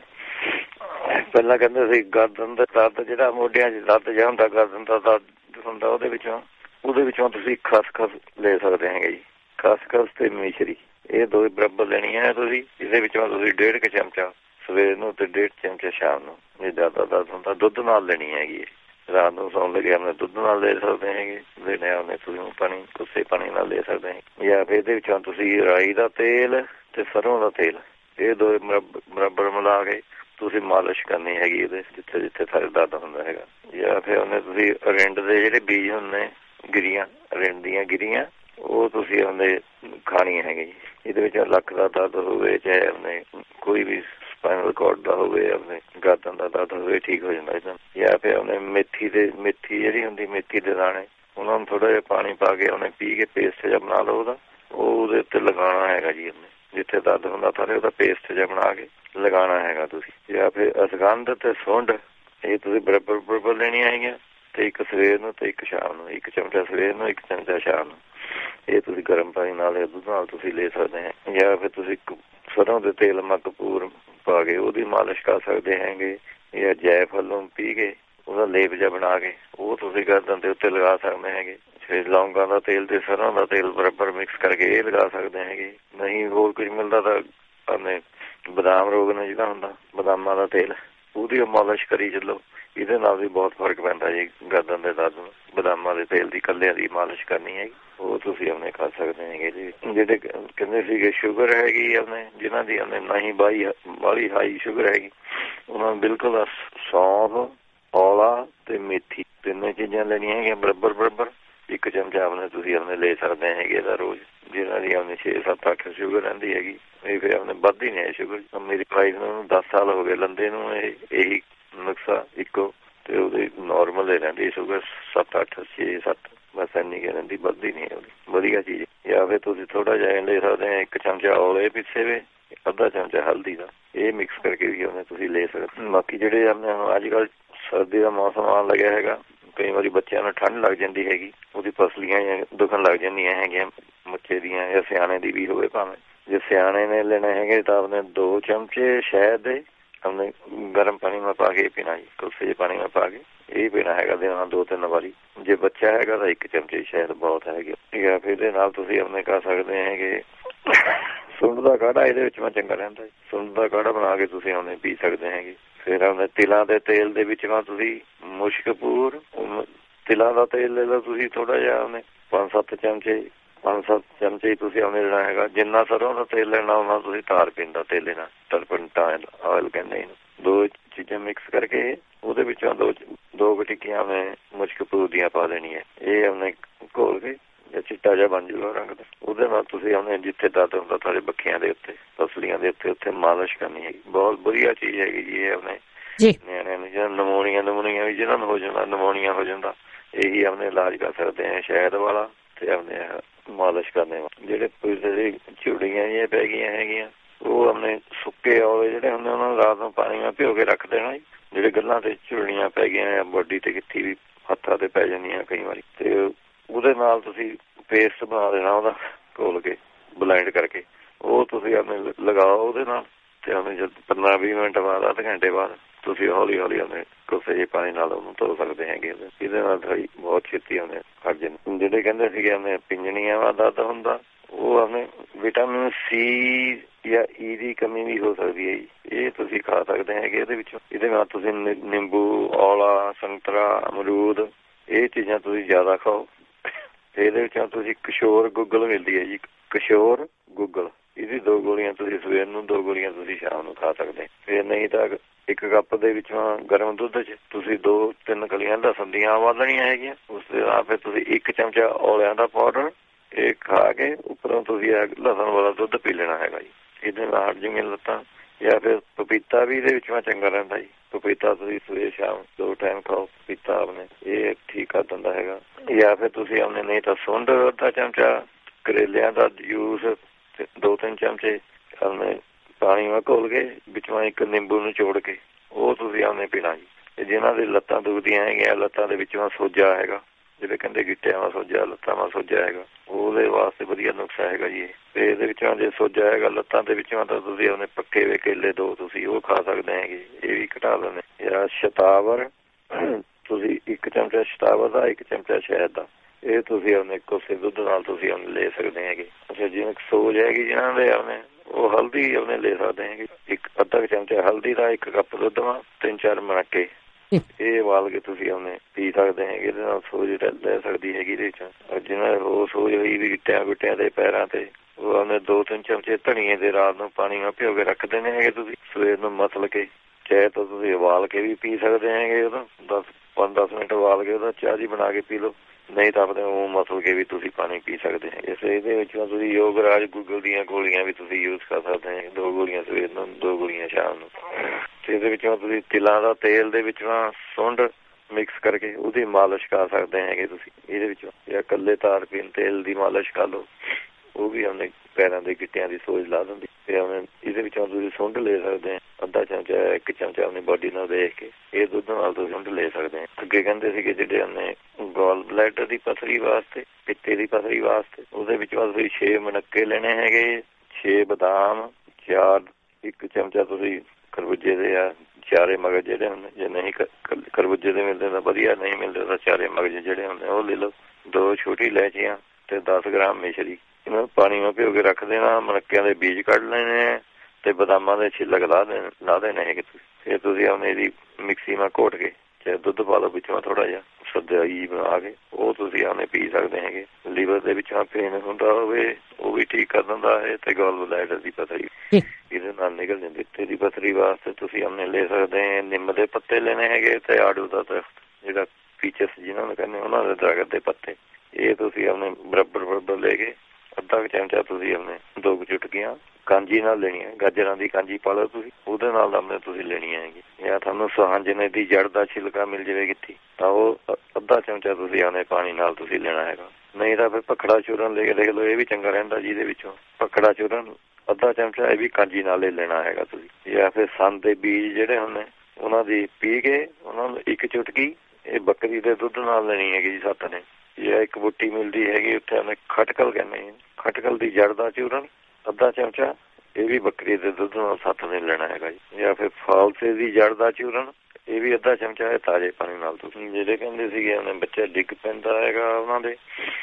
ਪਹਿਲਾਂ ਕਹਿੰਦੇ ਸੀ ਗਰਦਨ ਦਾ ਦਰਦ, ਜਿਹੜਾ ਮੋਢਿਆਂ 'ਚ ਦਰਦ ਜਿਹਾ ਹੁੰਦਾ, ਗਰਦਨ ਦਾ ਦਰਦ ਹੁੰਦਾ, ਉਹਦੇ ਵਿੱਚੋਂ ਉਹਦੇ ਵਿੱਚੋਂ ਤੁਸੀਂ ਖਸਖਸ ਲੈ ਸਕਦੇ ਹੈਗੇ ਜੀ। ਖਸਖਸ ਤੇ ਮਿਸ਼ਰੀ ਇਹ ਦੋ ਬਰਾਬਰ ਲੈਣੀਆਂ ਹੈ ਤੁਸੀਂ। ਇਹਦੇ ਵਿੱਚੋਂ ਤੁਸੀਂ ਡੇਢ ਕੁ ਚਮਚਾ ਸਵੇਰ ਨੂੰ ਤੇ ਡੇਢ ਚਮਚਾ ਸ਼ਾਮ ਨੂੰ। ਜੇ ਜ਼ਿਆਦਾ ਦਰਦ ਹੁੰਦਾ ਦੁੱਧ ਨਾਲ ਲੈਣੀ ਹੈਗੀ। ਰਾਤ ਨੂੰ ਸੌਣ ਲੱਗੇ ਆਪਣੇ ਦੁੱਧ ਨਾਲ ਲੈ ਸਕਦੇ ਹੈਗੇ। ਲੈਣੇ ਉਹਨੇ ਤੁਸੀਂ ਪਾਣੀ ਕੋਸੇ ਪਾਣੀ ਨਾਲ ਲੈ ਸਕਦੇ ਹੈਗੇ। ਜਾਂ ਫਿਰ ਇਹਦੇ ਵਿੱਚੋਂ ਤੁਸੀਂ ਰਾਈ ਦਾ ਤੇਲ ਤੇ ਸਰੋਂ ਦਾ ਤੇਲ ਇਹ ਦੋ ਬਰਾਬਰ ਮਿਲਾ ਕੇ ਤੁਸੀਂ ਮਾਲਿਸ਼ ਕਰਨੀ ਹੈਗੀ ਇਹਦੇ ਜਿੱਥੇ ਜਿੱਥੇ ਸਾਰੇ ਦਰਦ ਹੁੰਦਾ ਹੈਗਾ। ਜਾਂ ਫਿਰ ਉਹਨੇ ਤੁਸੀਂ ਰਿੰਡ ਦੇ ਜਿਹੜੇ ਬੀਜ ਹੁੰਦੇ ਗਿਰੀਆਂ, ਰਿੰਡ ਦੀਆਂ ਗਿਰੀਆਂ ਉਹ ਤੁਸੀਂ ਉਹਨੇ ਖਾਣੀਆਂ ਹੈਗੇ ਜੀ। ਇਹਦੇ ਵਿੱਚ ਲੱਕ ਦਾ ਦਰਦ ਹੋਵੇ ਚਾਹੇ ਆਪਣੇ ਕੋਈ ਵੀ ਸਪਾਈਨਲ ਕਾਰਡ ਦਾ ਹੋਵੇ, ਆਪਣੇ ਗਰਦਨ ਦਾ ਦਰਦ ਹੋਵੇ, ਠੀਕ ਹੋ ਜਾਂਦਾ ਇਹਦਾ। ਜਾਂ ਫਿਰ ਉਹਨੇ ਮੇਥੀ ਦੇ ਮੇਥੀ ਜਿਹੜੀ ਹੁੰਦੀ ਮੇਥੀ ਦੇ ਦਾਣੇ ਉਹਨਾਂ ਨੂੰ ਥੋੜਾ ਜਿਹਾ ਪਾਣੀ ਪਾ ਕੇ ਉਹਨੇ ਪੀ ਕੇ ਪੇਸਟ ਜਿਹਾ ਬਣਾ ਲਓ ਉਹਦਾ, ਉਹ ਉਹਦੇ ਉੱਤੇ ਲਗਾਉਣਾ ਹੈਗਾ ਜੀ। ਉਹਨੇ ਜਿੱਥੇ ਦਰਦ ਹੁੰਦਾ ਸਾਰੇ ਉਹਦਾ ਪੇਸਟ ਜਿਹਾ ਬਣਾ ਕੇ ਲਗਾਉਣਾ ਹੈਗਾ ਤੁਸੀਂ। ਜਾਂ ਫਿਰ ਅਸਗੰਧ ਤੇ ਸੁੰਡ ਇਹ ਤੁਸੀਂ ਬਰਾਬਰ ਬਰਾਬਰ ਲੈਣੀਆਂ ਹੈਗੀਆਂ। ਤੇ ਇੱਕ ਸਵੇਰ ਨੂੰ ਤੇ ਇੱਕ ਸ਼ਾਮ ਨੂੰ, ਇੱਕ ਚਮਚਾ ਸਵੇਰ ਨੂੰ ਇੱਕ ਚਮਚਾ ਸ਼ਾਮ ਨੂੰ। ਇਹ ਤੁਸੀਂ ਗਰਮ ਪਾਣੀ ਨਾਲ ਜਾਂ ਦੁੱਧ ਨਾਲ ਤੁਸੀਂ ਲੈ ਸਕਦੇ ਹੈ। ਜਾਂ ਫਿਰ ਤੁਸੀਂ ਸਰੋਂ ਦੇ ਤੇਲ ਮਕਪੂਰ ਪਾ ਕੇ ਉਹਦੀ ਮਾਲਿਸ਼ ਕਰ ਸਕਦੇ ਹੈਗੇ। ਜਾਂ ਜੈਫਲ ਨੂੰ ਪੀ ਕੇ ਉਹਦਾ ਲੇਪ ਜਿਹਾ ਬਣਾ ਕੇ ਉਹ ਤੁਸੀਂ ਗਰਦਨ ਦੇ ਉੱਤੇ ਲਗਾ ਸਕਦੇ ਹੈਗੇ। ਫਿਰ ਲੌਂਗਾਂ ਦਾ ਤੇਲ ਤੇ ਸਰੋਂ ਦਾ ਤੇਲ ਬਰਾਬਰ ਮਿਕਸ ਕਰਕੇ ਇਹ ਲਗਾ ਸਕਦੇ ਹੈਗੇ। ਨਹੀਂ ਹੋਰ ਕੁਝ ਮਿਲਦਾ ਤਾਂ ਆਪਣੇ ਬਦਾਮ ਰੋਗ ਨੇ ਜਿਹੜਾ ਹੁੰਦਾ ਬਦਾਮਾਂ ਦਾ ਤੇਲ ਉਹਦੀ ਮਾਲਿਸ਼ ਕਰੀ ਚੱਲੋ। ਇਹਦੇ ਨਾਲ ਵੀ ਬਹੁਤ ਫਰਕ ਪੈਂਦਾ ਜੀ ਗਰਦਨ ਦੇ ਦਰਦ ਨੂੰ। ਬਦਾਮਾਂ ਦੇ ਤੇਲ ਦੀ ਕੱਲਿਆਂ ਦੀ ਮਾਲਿਸ਼ ਕਰਨੀ ਹੈਗੀ ਉਹ ਤੁਸੀਂ ਆਪਣੇ ਕਰ ਸਕਦੇ ਹੈਗੇ ਜੀ। ਜਿਹੜੇ ਕਹਿੰਦੇ ਸੀਗੇ ਸ਼ੂਗਰ ਹੈਗੀ ਆਪਣੇ ਜਿਹਨਾਂ ਦੀ ਆਪਣੇ ਨਹੀਂ ਬਾਈ ਬਾਹਲੀ ਹਾਈ ਸ਼ੂਗਰ ਹੈਗੀ ਉਹਨਾਂ ਨੂੰ ਬਿਲਕੁਲ ਸੌਂਫ, ਔਲਾ ਤੇ ਮੇਥੀ ਤਿੰਨੇ ਚੀਜ਼ਾਂ ਲੈਣੀਆਂ ਹੈਗੀਆਂ ਬਰਾਬਰ ਬਰਾਬਰ। ਇੱਕ ਚਮਚਾ ਆਪਣੇ ਤੁਸੀਂ ਆਪਣੇ ਲੈ ਸਕਦੇ ਹੈਗੇ ਇਹਦਾ ਰੋਜ਼। ਜਿਹਨਾਂ ਦੀ ਆਪਣੇ ਛੇ ਸੱਤ ਅੱਠ ਸ਼ੂਗਰ ਰਹਿੰਦੀ ਹੈਗੀ ਇਹ ਫਿਰ ਆਪਣੇ ਵੱਧਦੀ ਨਹੀਂ ਹੈ ਸ਼ੂਗਰ। ਮੇਰੀ ਵਾਈਫ ਨੂੰ ਦਸ ਸਾਲ ਹੋ ਗਏ ਲੰਦੇ ਨੂੰ ਇਹ ਇਹੀ ਨੁਕਸਾ ਇੱਕੋ ਤੇ ਉਹਦੀ ਨੋਰਮਲ ਹੀ ਰਹਿੰਦੀ ਸ਼ੂਗਰ ਸੱਤ ਅੱਠ ਛੇ ਸੱਤ ਬਸ ਇੰਨੀ ਕੁ ਰਹਿੰਦੀ, ਵੱਧਦੀ ਨਹੀਂ ਉਹਦੀ। ਵਧੀਆ ਚੀਜ਼। ਜਾਂ ਫਿਰ ਤੁਸੀਂ ਥੋੜਾ ਜਿਹਾ ਲੈ ਸਕਦੇ ਆ ਇੱਕ ਚਮਚਾ ਔਲੇ ਪਿੱਛੇ ਵੇ ਅੱਧਾ ਚਮਚਾ ਹਲਦੀ ਦਾ ਇਹ ਮਿਕਸ ਕਰਕੇ ਵੀ ਉਹਨੇ ਤੁਸੀਂ ਲੈ ਸਕਦੇ। ਬਾਕੀ ਜਿਹੜੇ ਆਪਣੇ ਅੱਜ ਕੱਲ੍ਹ ਸਰਦੀ ਦਾ ਮੌਸਮ ਆਉਣ ਲੱਗਿਆ ਹੈਗਾ ਕਈ ਵਾਰੀ ਬੱਚਿਆਂ ਨੂੰ ਠੰਡ ਲੱਗ ਜਾਂਦੀ ਹੈਗੀ, ਉਹਦੀ ਪਸਲੀਆਂ ਦੁਖਣ ਲੱਗ ਜਾਂਦੀਆਂ ਹੈਗੀਆਂ ਬੱਚੇ ਦੀਆਂ, ਜਾਂ ਸਿਆਣੇ ਦੀ ਵੀ ਹੋਵੇ ਭਾਵੇਂ। ਜੇ ਸਿਆਣੇ ਨੇ ਲੈਣੇ ਹੈਗੇ ਤਾਂ ਆਪਣੇ ਦੋ ਚਮਚੇ ਸ਼ਹਿਦ ਦੇ ਆਪਣੇ ਗਰਮ ਪਾਣੀ ਮੈਂ ਪਾ ਕੇ ਪੀਣਾ ਜੀ, ਕੋਸੇ ਜਿਹੇ ਪਾਣੀ ਮੈਂ ਪਾ ਕੇ ਇਹ ਪੀਣਾ ਹੈਗਾ ਦਿਨਾਂ ਦੋ ਤਿੰਨ ਵਾਰੀ। ਜੇ ਬੱਚਾ ਹੈਗਾ ਤਾਂ ਇੱਕ ਚਮਚੇ ਸ਼ਹਿਦ ਬਹੁਤ ਹੈਗੇ। ਜਾਂ ਫਿਰ ਇਹਦੇ ਨਾਲ ਤੁਸੀਂ ਆਪਣੇ ਕਰ ਸਕਦੇ ਹੈਗੇ ਸੁੰਡ ਦਾ ਕਾੜਾ, ਇਹਦੇ ਵਿੱਚ ਮੈਂ ਚੰਗਾ ਰਹਿੰਦਾ ਜੀ। ਸੁੰਡ ਦਾ ਕਾੜਾ ਬਣਾ ਕੇ ਤੁਸੀਂ ਆਪਣੇ ਪੀ ਸਕਦੇ ਹੈਗੇ। ਫਿਰ ਆਪਣੇ ਤਿਲਾਂ ਦੇ ਤੇਲ ਦੇ ਵਿੱਚ ਨਾ ਤੁਸੀਂ ਮੁਸ਼ਕਪੂਰ ਤਿਲਾਂ ਦਾ ਤੇਲ ਲੈ ਲਓ ਤੁਸੀਂ ਥੋੜਾ ਜਿਹਾ, ਉਹਨੇ ਪੰਜ ਸੱਤ ਚਮਚੇ ਪੰਜ ਸੱਤ ਚਮਚੇ ਤੁਸੀਂ ਆਪਣੇ ਲੈਣਾ ਹੈਗਾ। ਜਿੰਨਾ ਸਰੋਂ ਦਾ ਤੇਲ ਲੈਣਾ ਉਹਨਾਂ ਤੁਸੀਂ ਤਾਰ ਪੀਣ ਦਾ ਤੇਲ ਲੈਣਾ, ਟਰਪਨਟਾਈਨ ਆਇਲ ਕਹਿੰਦੇ ਇਹਨੂੰ। ਦੋ ਚੀਜ਼ਾਂ ਮਿਕਸ ਕਰਕੇ ਉਹਦੇ ਵਿੱਚੋਂ ਦੋ ਦੋ ਕੁ ਟਿੱਕੀਆਂ ਆਪਣੇ ਮੁਸ਼ਕਪੂਰ ਦੀਆਂ ਪਾ ਦੇਣੀਆਂ। ਇਹ ਆਪਣੇ ਘੋਲ ਕੇ ਜਾਂ ਚਿੱਟਾ ਜਿਹਾ ਬਣ ਜੂਗਾ ਰੰਗ ਦਾ, ਉਹਦੇ ਨਾਲ ਤੁਸੀਂ ਆਪਣੇ ਜਿੱਥੇ ਦਰਦ ਹੁੰਦਾ ਤੁਹਾਡੇ ਬੱਖੀਆਂ ਦੇ ਉੱਤੇ, ਪਸਲੀਆਂ ਦੇ ਉੱਤੇ ਉੱਥੇ ਮਾਲਿਸ਼ ਕਰਨੀ ਹੈਗੀ। ਬਹੁਤ ਵਧੀਆ ਚੀਜ਼ ਹੈਗੀ ਜੀ ਇਹ ਆਪਣੇ ਨਿਆਣਿਆਂ ਨੂੰ। ਜਿਹੜਾ ਨਮੋਨੀਆ ਨਮੂਨੀਆ ਵੀ ਜਿਹਨਾਂ ਨੂੰ ਹੋ ਜਾਂਦਾ, ਨਮੋਨੀਆ ਹੋ ਜਾਂਦਾ, ਇਹੀ ਆਪਣੇ ਇਲਾਜ ਕਰ ਸਕਦੇ ਆ ਸ਼ਹਿਦ ਵਾਲਾ ਤੇ ਆਪਣੇ ਮਾਲਿਸ਼ ਕਰਨੇ ਵਾਲਾ। ਜਿਹੜੇ ਚੂੜੀਆਂ ਜਿਹੀਆਂ ਪੈ ਗਈਆਂ ਹੈਗੀਆਂ ਉਹ ਆਪਣੇ ਸੁੱਕੇ ਔਲੇ ਜਿਹੜੇ ਹੁੰਦੇ ਉਹਨਾਂ ਨੂੰ ਰਾਤ ਨੂੰ ਪਾਣੀ ਨਾਲ ਭਿਓ ਕੇ ਰੱਖ ਦੇਣਾ ਜੀ। ਜਿਹੜੇ ਗੱਲਾਂ ਤੇ ਝੁਰੜੀਆਂ ਪੈ ਗਈਆਂ ਬੋਡੀ ਤੇ ਕਿੱਥੇ ਵੀ ਹੱਥਾਂ ਤੇ ਪੈ ਜਾਂਦੀਆਂ ਕਈ ਵਾਰੀ, ਤੇ ਉਹਦੇ ਨਾਲ ਤੁਸੀਂ ਪੇਸਟ ਬਣਾ ਦੇਣਾ ਉਹਦਾ ਘੋਲ ਕੇ ਬਲੈਂਡ ਕਰਕੇ, ਉਹ ਤੁਸੀਂ ਆਪਣੇ ਲਗਾਓ ਉਹਦੇ ਨਾਲ। ਤੇ ਆਪਣੇ ਜਦ ਪੰਦਰਾਂ ਵੀਹ ਮਿੰਟ ਬਾਅਦ ਅੱਧ ਘੰਟੇ ਬਾਅਦ ਤੁਸੀਂ ਹੌਲੀ ਹੌਲੀ ਆਪਣੇ ਕੋਸੇ ਜਿਹੇ ਪਾਣੀ ਨਾਲ ਉਹਨੂੰ ਧੋ ਸਕਦੇ ਹੈਗੇ। ਇਹਦੇ ਨਾਲ ਥੋੜੀ ਬਹੁਤ ਛੇਤੀ ਆਉਂਦੇ ਹਟ ਜਾਂਦੇ। ਜਿਹੜੇ ਕਹਿੰਦੇ ਸੀਗੇ ਆਪਣੇ ਪਿੰਜਣੀਆਂ ਦਾ ਦਰਦ ਹੁੰਦਾ, ਉਹ ਆਪਣੇ ਵਿਟਾਮਿਨ ਸੀ ਜਾਂ ਈ ਦੀ ਕਮੀ ਵੀ ਹੋ ਸਕਦੀ ਹੈ ਜੀ। ਇਹ ਤੁਸੀਂ ਖਾ ਸਕਦੇ ਹੈਗੇ ਇਹਦੇ ਵਿੱਚੋਂ। ਇਹਦੇ ਨਾਲ ਤੁਸੀਂ ਨਿੰਬੂ, ਔਲਾ, ਸੰਤਰਾ, ਅਮਰੂਦ ਇਹ ਚੀਜ਼ਾਂ ਤੁਸੀਂ ਜ਼ਿਆਦਾ ਖਾਓ। ਤੇ ਇਹਦੇ ਵਿੱਚੋਂ ਤੁਸੀਂ ਕਿਸ਼ੋਰ ਗੁੱਗਲ ਮਿਲਦੀ ਹੈ ਜੀ, ਕਿਸ਼ੋਰ ਗੁੱਗਲ, ਇਹਦੀ ਦੋ ਗੋਲੀਆਂ ਤੁਸੀਂ ਸਵੇਰ ਨੂੰ, ਦੋ ਗੋਲੀਆਂ ਤੁਸੀਂ ਸ਼ਾਮ ਨੂੰ ਖਾ ਸਕਦੇ। ਫਿਰ ਨਹੀਂ ਤਾਂ ਇੱਕ ਕੱਪ ਦੇ ਵਿੱਚੋਂ ਗਰਮ ਦੁੱਧ 'ਚ ਤੁਸੀਂ ਦੋ ਤਿੰਨ ਕਲੀਆਂ ਲਸਣ ਦੀਆਂ ਪਾ ਦੇਣੀਆਂ ਹੈਗੀਆਂ। ਉਸ ਦੇ ਨਾਲ ਫਿਰ ਤੁਸੀਂ ਇੱਕ ਚਮਚਾ ਔਲਿਆਂ ਦਾ ਪਾਊਡਰ ਇਹ ਖਾ ਕੇ ਉੱਪਰੋਂ ਤੁਸੀਂ ਲਸਣ ਵਾਲਾ ਦੁੱਧ ਪੀ ਲੈਣਾ ਹੈਗਾ ਜੀ। ਇਹਦੇ ਨਾਲ ਹਟ ਜੂਗੀਆਂ ਲੱਤਾਂ। ਜਾਂ ਫਿਰ ਪਪੀਤਾ ਵੀ ਇਹਦੇ ਵਿੱਚ ਮੈਂ ਚੰਗਾ ਰਹਿੰਦਾ ਜੀ। ਪਪੀਤਾ ਤੁਸੀਂ ਸਵੇਰ ਸ਼ਾਮ ਦੋ ਟਾਈਮ ਖਾਓ ਪਪੀਤਾ ਆਪਣੇ, ਇਹ ਠੀਕ ਕਰ ਦਿੰਦਾ ਹੈਗਾ। ਜਾਂ ਫਿਰ ਤੁਸੀਂ ਆਪਣੇ ਨਹੀਂ ਤਾਂ ਸੁੰਡ ਅੱਧਾ ਚਮਚਾ, ਕਰੇਲਿਆਂ ਦਾ ਜੂਸ ਦੋ ਤਿੰਨ ਚਮਚੇ ਆਪਣੇ ਪਾਣੀ ਨਾਲ ਘੋਲ ਕੇ ਵਿੱਚੋਂ ਇੱਕ ਨਿੰਬੂ ਨੂੰ ਨਿਚੋੜ ਕੇ ਉਹ ਤੁਸੀਂ ਆਪਣੇ ਪੀਣਾ ਜੀ। ਤੇ ਜਿਹਨਾਂ ਦੀ ਲੱਤਾਂ ਦੁਖਦੀਆਂ ਹੈਗੀਆਂ, ਲੱਤਾਂ ਦੇ ਵਿੱਚੋਂ ਸੋਜਾ ਹੈਗਾ, ਜਿਹੜੇ ਕਹਿੰਦੇ ਗਿੱਟਿਆਂ ਵਾ ਸੋਜਾ, ਲੱਤਾਂ ਵਾ ਸੋਜਾ ਹੈਗਾ, ਉਹਦੇ ਵਾਸਤੇ ਵਧੀਆ ਨੁਕਸਾ ਹੈਗਾ ਜੀ। ਤੇ ਇਹਦੇ ਵਿੱਚੋਂ ਜੇ ਸੋਜਾ ਹੈਗਾ ਲੱਤਾਂ ਦੇ ਵਿੱਚੋਂ ਤਾਂ ਤੁਸੀਂ ਆਪਣੇ ਪੱਕੇ ਵੇ ਕੇਲੇ ਦੋ ਤੁਸੀਂ ਉਹ ਖਾ ਸਕਦੇ ਹੈਗੇ, ਇਹ ਵੀ ਘਟਾ ਦਿੰਦੇ। ਜਾਂ ਸ਼ਤਾਵਰ ਤੁਸੀਂ ਇੱਕ ਚਮਚਾ ਸ਼ਤਾਵਰ ਦਾ, ਇੱਕ ਚਮਚਾ ਸ਼ਹਿਦ ਦਾ, ਇਹ ਤੁਸੀਂ ਆਪਣੇ ਕੋਸੇ ਦੁੱਧ ਨਾਲ ਤੁਸੀਂ ਉਹਨੇ ਲੈ ਸਕਦੇ ਹੈਗੇ। ਅੱਛਾ, ਜਿਵੇਂ ਸੋਜ ਹੈਗੀ ਜਿਹਨਾਂ ਦੇ ਆਪਣੇ ਉਹ ਹਲਦੀ ਉਹਨੇ ਲੈ ਸਕਦੇ ਹੈਗੇ। ਇੱਕ ਅੱਧਾ ਚਮਚਾ ਹਲਦੀ ਦਾ, ਇੱਕ ਕੱਪ ਦੁੱਧ ਵਾ, ਤਿੰਨ ਚਾਰ ਮਣਕੇ ਇਹ ਉਬਾਲ ਕੇ ਤੁਸੀਂ ਉਹਨੇ ਪੀ ਸਕਦੇ ਹੈਗੇ। ਇਹਦੇ ਨਾਲ ਸੋਜ ਲੈ ਸਕਦੀ ਹੈਗੀ ਇਹਦੇ ਚ। ਜਿਹਨਾਂ ਉਹ ਸੋਜ ਹੋਈ ਵੀ ਗਿੱਟਿਆਂ ਗੁੱਟਿਆਂ ਦੇ ਪੈਰਾਂ ਤੇ, ਉਹ ਉਹਨੇ ਦੋ ਤਿੰਨ ਚਮਚੇ ਧਨੀਏ ਦੇ ਰਾਤ ਨੂੰ ਪਾਣੀ ਨਾਲ ਭਿਓ ਕੇ ਰੱਖ ਦੇਣੇ ਹੈਗੇ। ਤੁਸੀਂ ਸਵੇਰ ਨੂੰ ਮਤਲ ਕੇ ਚਾਹੇ ਤਾਂ ਤੁਸੀਂ ਉਬਾਲ ਕੇ ਵੀ ਪੀ ਸਕਦੇ ਹੈਗੇ। ਉਹਦਾ ਦਸ ਪੰਜ ਦਸ ਮਿੰਟ ਉਬਾਲ ਕੇ ਉਹਦਾ ਚਾਹ ਜੀ ਬਣਾ ਕੇ ਪੀ ਲਓ, ਨਹੀਂ ਤਾਂ ਆਪਣੇ ਉਹ ਮਤਲਬ ਕੇ ਵੀ ਤੁਸੀਂ ਪਾਣੀ ਪੀ ਸਕਦੇ ਹੈਗੇ। ਇਸ ਇਹਦੇ ਵਿੱਚ ਤੁਸੀਂ ਯੋਗਰਾਜ ਗੁੱਗਲ ਦੀਆਂ ਗੋਲੀਆਂ ਵੀ ਤੁਸੀਂ ਯੂਜ਼ ਕਰ ਸਕਦੇ ਹੈਗੇ, ਦੋ ਗੋਲੀਆਂ ਸਵੇਰ ਨੂੰ, ਦੋ ਗੋਲੀਆਂ ਸ਼ਾਮ ਨੂੰ। ਤੇ ਇਹਦੇ ਵਿੱਚੋਂ ਤੁਸੀਂ ਤਿਲਾਂ ਦਾ ਤੇਲ ਦੇ ਵਿੱਚੋਂ ਸੁੰਡ ਮਿਕਸ ਕਰਕੇ ਉਹਦੀ ਮਾਲਿਸ਼ ਕਰ ਸਕਦੇ ਹੈਗੇ ਤੁਸੀਂ ਇਹਦੇ ਵਿੱਚੋਂ। ਜਾਂ ਇਕੱਲੇ ਤਾਰ ਪੀਣ ਤੇਲ ਦੀ ਮਾਲਿਸ਼ ਕਰ ਲਓ, ਉਹ ਵੀ ਆਪਣੇ ਪੈਰਾਂ ਦੇ ਗਿੱਟਿਆਂ ਦੀ ਸੋਜ ਲਾ ਦਿੰਦੀ। ਤੇ ਆਪਣੇ ਇਹਦੇ ਵਿੱਚੋਂ ਤੁਸੀਂ ਸੁੰਡ ਲੈ ਸਕਦੇ ਆ ਅੱਧਾ ਚਮਚਾ, ਇੱਕ ਚਮਚਾ ਆਪਣੀ ਬੋਡੀ ਨਾਲ ਦੇਖ ਕੇ ਇਹ ਦੁੱਧ ਨਾਲ ਤੁਸੀਂ ਸੁੰਡ ਲੈ ਸਕਦੇ ਆ। ਅੱਗੇ ਕਹਿੰਦੇ ਸੀਗੇ ਜਿਹੜੇ ਉਹਨੇ ਗੋਲ ਬਲੈਡਰ ਦੀ ਪਥਰੀ ਵਾਸਤੇ, ਪਿੱਤੇ ਦੀ ਪਥਰੀ ਵਾਸਤੇ, ਉਹਦੇ ਵਿੱਚੋਂ ਤੁਸੀਂ ਛੇ ਮਣਕੇ ਲੈਣੇ ਹੈਗੇ, ਛੇ ਬਦਾਮ, ਚਾਰ ਇੱਕ ਚਮਚਾ ਤੁਸੀਂ ਖਰਬੂਜੇ ਦੇ ਆ ਚਾਰੇ ਮਗਜ਼ ਜਿਹੜੇ ਹੁੰਦੇ, ਜੇ ਨਹੀਂ ਖਰਬੂਜੇ ਦੇ ਮਿਲਦੇ ਤਾਂ ਵਧੀਆ, ਨਹੀਂ ਮਿਲਦੇ ਤਾਂ ਚਾਰੇ ਮਗਜ਼ ਜਿਹੜੇ ਹੁੰਦੇ ਉਹ ਲੈ ਲਓ। ਦੋ ਛੋਟੀ ਇਲਾਇਚੀਆਂ ਤੇ ਦਸ ਗ੍ਰਾਮ ਮਿਸ਼ਰੀ, ਇਹਨਾਂ ਨੂੰ ਪਾਣੀ ਨਾਲ ਭਿਓ ਕੇ ਰੱਖ ਦੇਣਾ। ਮਣਕਿਆਂ ਦੇ ਬੀਜ ਕੱਢ ਲੈਣੇ ਤੇ ਬਦਾਮਾਂ ਦੇ ਛਿੱਲਕ ਲਾ ਦੇ ਲਾ ਦੇਣੇ ਹੈਗੇ ਤੁਸੀਂ। ਫਿਰ ਤੁਸੀਂ ਆਪਣੇ ਇਹਦੀ ਮਿਕਸੀ ਨਾਲ ਘੋਟ ਕੇ ਚਾਹੇ ਦੁੱਧ ਪਾ ਲਓ ਵਿੱਚੋਂ ਥੋੜਾ ਜਿਹਾ ਸਦਾਈ ਬਣਾ ਕੇ, ਉਹ ਤੁਸੀਂ ਆਪਣੇ ਪੀ ਸਕਦੇ ਹੈਗੇ। ਲੀਵਰ ਦੇ ਵਿੱਚੋਂ ਪੇਨ ਹੁੰਦਾ ਹੋਵੇ ਉਹ ਵੀ ਠੀਕ ਕਰ ਦਿੰਦਾ ਹੈ। ਤੇ ਗੋਲ ਬਲੈਡਰ ਦੀ ਪਥਰੀ ਇਹਦੇ ਨਾਲ ਨਿਕਲ ਜਾਂਦੀ। ਪਿੱਤੇ ਦੀ ਪਥਰੀ ਵਾਸਤੇ ਤੁਸੀਂ ਆਪਣੇ ਲੈ ਸਕਦੇ ਨਿੰਮ ਦੇ ਪੱਤੇ ਲੈਣੇ ਹੈਗੇ ਤੇ ਆੜੂ ਦਾ ਦਰਖਤ, ਜਿਹੜਾ ਪੀਚਸ ਜਿਹਨਾਂ ਨੂੰ ਕਹਿੰਦੇ ਉਹਨਾਂ ਦੇ ਦਰਖਤ ਦੇ ਪੱਤੇ, ਇਹ ਤੁਸੀਂ ਆਪਣੇ ਬਰਾਬਰ ਬਰਾਬਰ ਲੈ ਕੇ ਅੱਧਾ ਕੁ ਚਮਚਾ ਤੁਸੀਂ ਆਪਣੇ ਦੋ ਕੁ ਚੁਟਕੀਆਂ ਕਾਂਜੀ ਨਾਲ ਲੈਣੀ ਹੈ। ਗਾਜਰਾਂ ਦੀ ਕਾਂਜੀ ਪਾ ਲਓ ਤੁਸੀਂ, ਉਹਦੇ ਨਾਲ ਆਪਣੇ ਤੁਸੀਂ ਲੈਣੀ ਹੈਗੀ। ਜਾਂ ਤੁਹਾਨੂੰ ਸੁਹਾਂਜਣੇ ਦੀ ਜੜ ਦਾ ਛਿਲਕਾ ਮਿਲ ਜਾਵੇ ਕਿੱਥੇ, ਤਾਂ ਉਹ ਅੱਧਾ ਚਮਚਾ ਤੁਸੀਂ ਆਪਣੇ ਪਾਣੀ ਨਾਲ ਤੁਸੀਂ ਲੈਣਾ ਹੈਗਾ। ਨਹੀਂ ਤਾਂ ਫਿਰ ਭਖੜਾ ਚੂਰਨ ਲੈ ਕੇ ਦੇਖ ਲਓ, ਇਹ ਵੀ ਚੰਗਾ ਰਹਿੰਦਾ ਜਿਹਦੇ ਵਿੱਚੋਂ ਭਖੜਾ ਚੂਰਨ ਅੱਧਾ ਚਮਚਾ ਇਹ ਵੀ ਕਾਂਜੀ ਨਾਲ ਲੈ ਲੈਣਾ ਹੈਗਾ ਤੁਸੀਂ। ਜਾਂ ਫਿਰ ਸੰਦ ਦੇ ਬੀਜ ਜਿਹੜੇ ਹੁੰਦੇ ਉਹਨਾਂ ਦੀ ਪੀ ਕੇ ਉਹਨਾਂ ਨੂੰ ਇੱਕ ਚੁਟਕੀ ਇਹ ਬੱਕਰੀ ਦੇ ਦੁੱਧ ਨਾਲ ਲੈਣੀ ਹੈਗੀ ਜੀ ਸੱਤ ਨੇ। ਜਾਂ ਇੱਕ ਬੁੱਟੀ ਮਿਲਦੀ ਹੈਗੀ ਉੱਥੇ ਉਹਨੇ ਖਟਕਲ ਕਹਿੰਦੇ, ਖਟਕਲ ਦੀ ਜੜ ਦਾ ਚੂਰਨ ਅੱਧਾ ਚਮਚਾ, ਇਹ ਵੀ ਬੱਕਰੀ ਦੇ ਦੁੱਧ ਨਾਲ ਸੱਤ ਨੇ ਲੈਣਾ ਹੈਗਾ ਜੀ। ਜਾਂ ਫਿਰ ਫਾਲਸੇ ਦੀ ਜੜ ਦਾ ਚੂਰਨ, ਇਹ ਵੀ ਅੱਧਾ ਚਮਚਾ ਹੈ ਤਾਜ਼ੇ ਪਾਣੀ ਨਾਲ। ਤੁਸੀਂ ਜਿਹੜੇ ਕਹਿੰਦੇ ਸੀਗੇ ਉਹਨੇ ਬੱਚਾ ਡਿੱਗ ਪੈਂਦਾ ਹੈਗਾ ਉਹਨਾਂ ਦੇ,